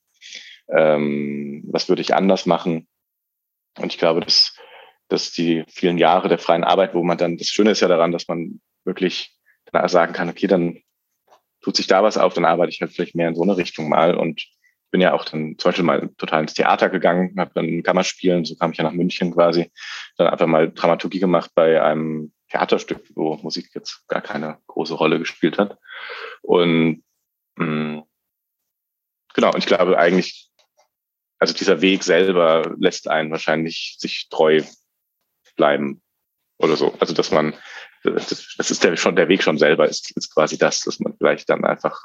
was würde ich anders machen? Und ich glaube, dass die vielen Jahre der freien Arbeit, wo man dann, das Schöne ist ja daran, dass man wirklich dann sagen kann, okay, dann tut sich da was auf, dann arbeite ich halt vielleicht mehr in so eine Richtung mal und bin ja auch dann zum Beispiel mal total ins Theater gegangen, habe dann Kammerspielen, so kam ich ja nach München quasi, dann einfach mal Dramaturgie gemacht bei einem Theaterstück, wo Musik jetzt gar keine große Rolle gespielt hat. Und genau, und ich glaube eigentlich, also dieser Weg selber lässt einen wahrscheinlich sich treu bleiben oder so. Also dass man, das ist der Weg schon selber, ist quasi das, dass man vielleicht dann einfach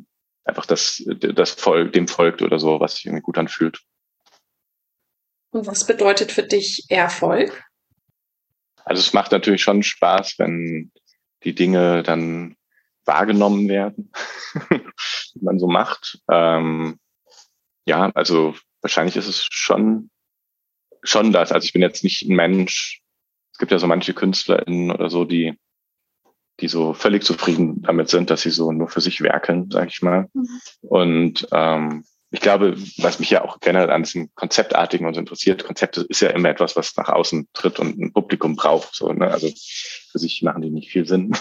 dem folgt oder so, was sich irgendwie gut anfühlt. Und was bedeutet für dich Erfolg? Also es macht natürlich schon Spaß, wenn die Dinge dann wahrgenommen werden, die man so macht. Ja, also wahrscheinlich ist es schon das. Also ich bin jetzt nicht ein Mensch. Es gibt ja so manche KünstlerInnen oder so, die so völlig zufrieden damit sind, dass sie so nur für sich werkeln, sag ich mal. Mhm. Und ich glaube, was mich ja auch generell an diesem Konzeptartigen und so interessiert, Konzepte ist ja immer etwas, was nach außen tritt und ein Publikum braucht. So, ne? Also für sich machen die nicht viel Sinn.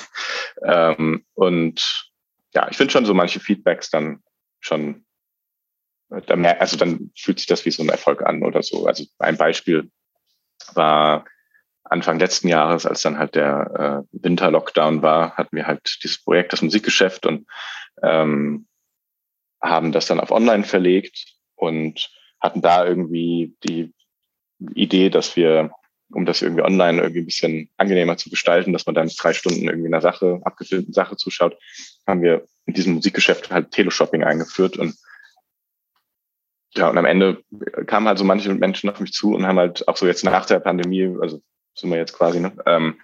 Und ja, ich finde schon so manche Feedbacks dann schon, also dann fühlt sich das wie so ein Erfolg an oder so. Also ein Beispiel war Anfang letzten Jahres, als dann halt der Winter-Lockdown war, hatten wir halt dieses Projekt, das Musikgeschäft, und haben das dann auf online verlegt und hatten da irgendwie die Idee, dass wir, um das irgendwie online irgendwie ein bisschen angenehmer zu gestalten, dass man dann 3 Stunden irgendwie einer abgefilmten Sache zuschaut, haben wir in diesem Musikgeschäft halt Teleshopping eingeführt. Und ja, und am Ende kamen halt so manche Menschen auf mich zu und haben halt auch so jetzt nach der Pandemie, also sind wir jetzt quasi, ne?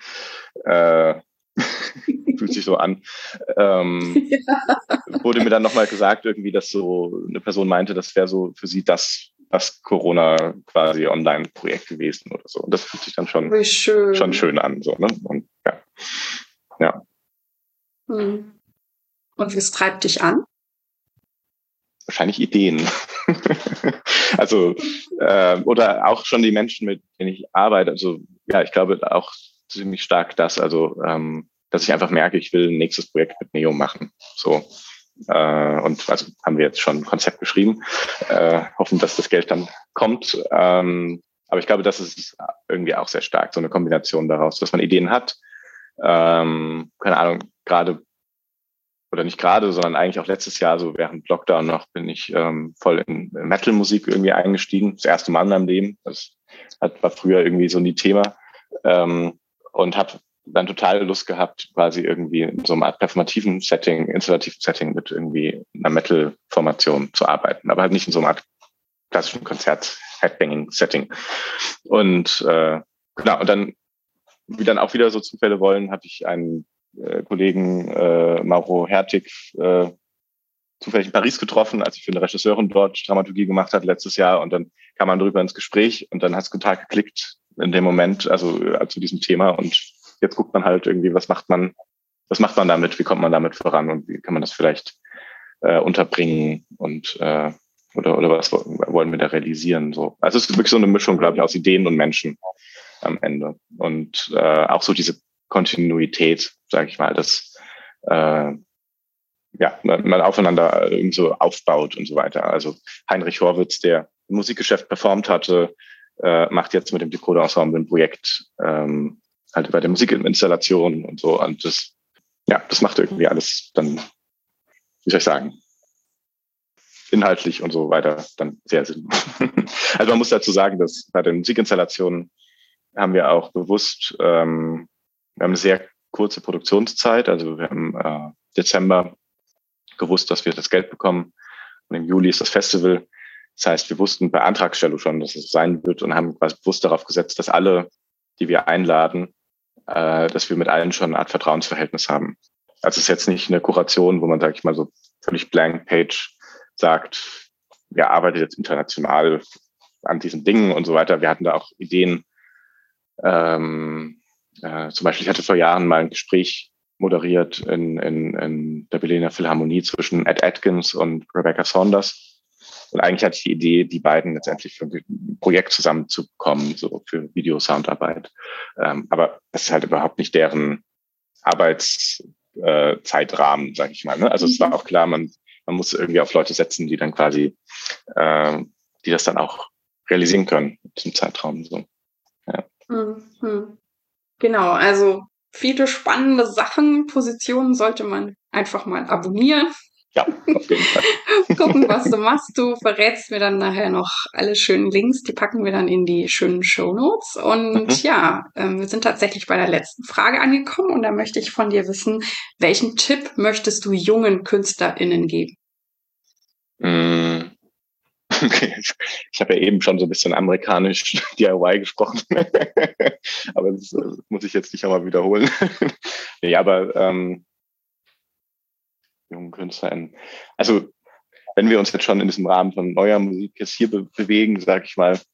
Fühlt sich so an. Wurde mir dann nochmal gesagt, irgendwie, dass so eine Person meinte, das wäre so für sie das Corona quasi Online-Projekt gewesen oder so. Und das fühlt sich dann schon schön an. So, ne? Und ja. Und was treibt dich an? Wahrscheinlich Ideen. Also, oder auch schon die Menschen, mit denen ich arbeite. Also, ja, ich glaube auch ziemlich stark das, also, dass ich einfach merke, ich will ein nächstes Projekt mit Neo machen. So. Und also haben wir jetzt schon ein Konzept geschrieben, hoffen, dass das Geld dann kommt. Aber ich glaube, das ist irgendwie auch sehr stark, so eine Kombination daraus, dass man Ideen hat. Keine Ahnung, oder nicht gerade, sondern eigentlich auch letztes Jahr, so während Lockdown noch, bin ich voll in Metal-Musik irgendwie eingestiegen. Das erste Mal in meinem Leben. Das war früher irgendwie so nie Thema. Und habe dann total Lust gehabt, quasi irgendwie in so einer Art performativen Setting, installativen Setting mit irgendwie einer Metal-Formation zu arbeiten. Aber halt nicht in so einer Art klassischen Konzert-Headbanging-Setting. Und genau, und dann, wie dann auch wieder so Zufälle wollen, hatte ich einen Kollegen Mauro Hertig zufällig in Paris getroffen, als ich für eine Regisseurin dort Dramaturgie gemacht hat letztes Jahr, und dann kam man drüber ins Gespräch und dann hat es total geklickt in dem Moment, also zu diesem Thema, und jetzt guckt man halt irgendwie, was macht man damit, wie kommt man damit voran und wie kann man das vielleicht unterbringen und oder was wollen wir da realisieren, so. Also es ist wirklich so eine Mischung, glaube ich, aus Ideen und Menschen am Ende, und auch so diese Kontinuität, sage ich mal, dass man aufeinander irgendwie so aufbaut und so weiter. Also Heinrich Horwitz, der im Musikgeschäft performt hatte, macht jetzt mit dem Decoder Ensemble ein Projekt halt über der Musikinstallation und so. Und das macht irgendwie alles dann, wie soll ich sagen, inhaltlich und so weiter dann sehr Sinn. Also man muss dazu sagen, dass bei den Musikinstallationen haben wir auch bewusst, wir haben eine sehr kurze Produktionszeit. Also wir haben Dezember gewusst, dass wir das Geld bekommen. Und im Juli ist das Festival. Das heißt, wir wussten bei Antragstellung schon, dass es sein wird und haben quasi bewusst darauf gesetzt, dass alle, die wir einladen, dass wir mit allen schon eine Art Vertrauensverhältnis haben. Also es ist jetzt nicht eine Kuration, wo man, sage ich mal, so völlig blank Page sagt, wir arbeiten jetzt international an diesen Dingen und so weiter. Wir hatten da auch Ideen. Zum Beispiel, ich hatte vor Jahren mal ein Gespräch moderiert in der Berliner Philharmonie zwischen Ed Atkins und Rebecca Saunders. Und eigentlich hatte ich die Idee, die beiden letztendlich für ein Projekt zusammenzubekommen, so für Videosoundarbeit. Aber es ist halt überhaupt nicht deren Arbeitszeitrahmen, sage ich mal. Ne? Also es war auch klar, man muss irgendwie auf Leute setzen, die dann quasi, die das dann auch realisieren können in diesem Zeitraum. So. Ja. Genau, also viele spannende Sachen, Positionen sollte man einfach mal abonnieren. Ja, auf jeden Fall. Gucken, was du machst. Du verrätst mir dann nachher noch alle schönen Links. Die packen wir dann in die schönen Shownotes. Und wir sind tatsächlich bei der letzten Frage angekommen. Und da möchte ich von dir wissen, welchen Tipp möchtest du jungen KünstlerInnen geben? Okay. Ich habe ja eben schon so ein bisschen amerikanisch DIY gesprochen. Aber das muss ich jetzt nicht einmal wiederholen. Nee, aber jungen KünstlerInnen. Also wenn wir uns jetzt schon in diesem Rahmen von neuer Musik jetzt hier bewegen, sage ich mal,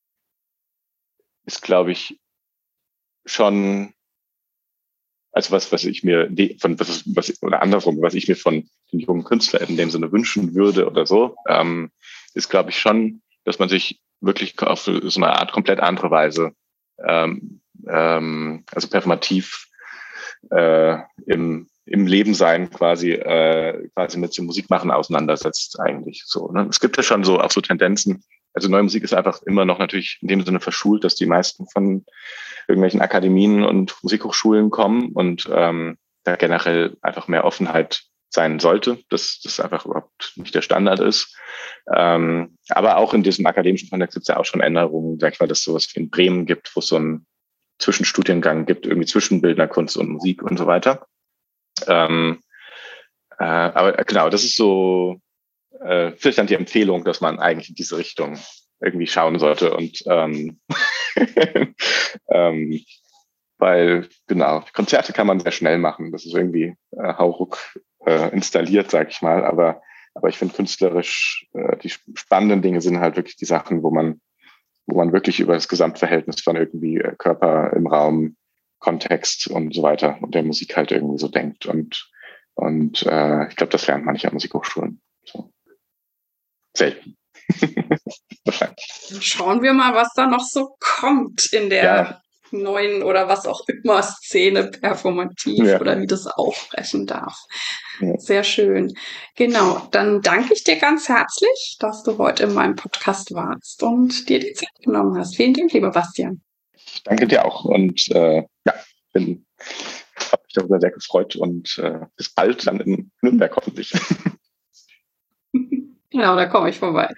ist, glaube ich, schon, also was ich mir oder andersrum, was ich mir von den jungen KünstlerInnen in dem Sinne wünschen würde oder so, ist, glaube ich, schon, dass man sich wirklich auf so eine Art komplett andere Weise, also performativ im Leben sein quasi mit dem Musikmachen auseinandersetzt eigentlich so. Ne? Es gibt ja schon so auch so Tendenzen. Also neue Musik ist einfach immer noch natürlich in dem Sinne verschult, dass die meisten von irgendwelchen Akademien und Musikhochschulen kommen und da generell einfach mehr Offenheit sein sollte, dass das einfach überhaupt nicht der Standard ist. Aber auch in diesem akademischen Kontext gibt es ja auch schon Änderungen, sag ich mal, dass es sowas wie in Bremen gibt, wo es so einen Zwischenstudiengang gibt, irgendwie zwischen Bildnerkunst und Musik und so weiter. Aber genau, das ist so vielleicht dann die Empfehlung, dass man eigentlich in diese Richtung irgendwie schauen sollte und weil genau, Konzerte kann man sehr schnell machen, das ist irgendwie hauruck installiert, sag ich mal, aber ich finde künstlerisch die spannenden Dinge sind halt wirklich die Sachen, wo man wirklich über das Gesamtverhältnis von irgendwie Körper im Raum, Kontext und so weiter und der Musik halt irgendwie so denkt und ich glaube, das lernt man nicht an Musikhochschulen. So. Selten. Wahrscheinlich. Schauen wir mal, was da noch so kommt in der neuen oder was auch immer Szene, performativ oder wie das aussprechen darf. Ja. Sehr schön. Genau, dann danke ich dir ganz herzlich, dass du heute in meinem Podcast warst und dir die Zeit genommen hast. Vielen Dank, lieber Bastian. Ich danke dir auch und habe mich darüber sehr gefreut und bis bald dann in Nürnberg hoffentlich. Genau, da komme ich vorbei.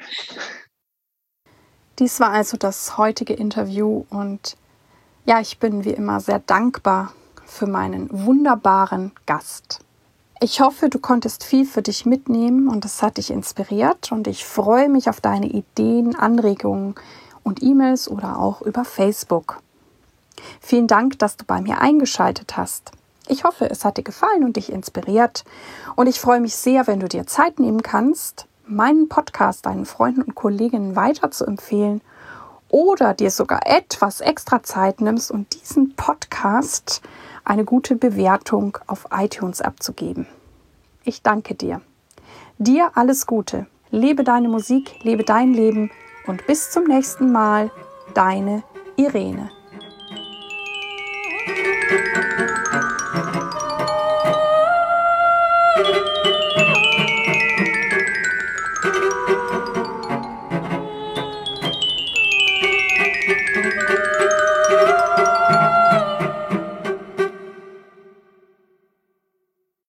Dies war also das heutige Interview und ja, ich bin wie immer sehr dankbar für meinen wunderbaren Gast. Ich hoffe, du konntest viel für dich mitnehmen und es hat dich inspiriert und ich freue mich auf deine Ideen, Anregungen und E-Mails oder auch über Facebook. Vielen Dank, dass du bei mir eingeschaltet hast. Ich hoffe, es hat dir gefallen und dich inspiriert und ich freue mich sehr, wenn du dir Zeit nehmen kannst, meinen Podcast deinen Freunden und Kolleginnen weiter zu empfehlen oder dir sogar etwas extra Zeit nimmst und diesen Podcast eine gute Bewertung auf iTunes abzugeben. Ich danke dir. Dir alles Gute. Lebe deine Musik, lebe dein Leben und bis zum nächsten Mal, deine Irene.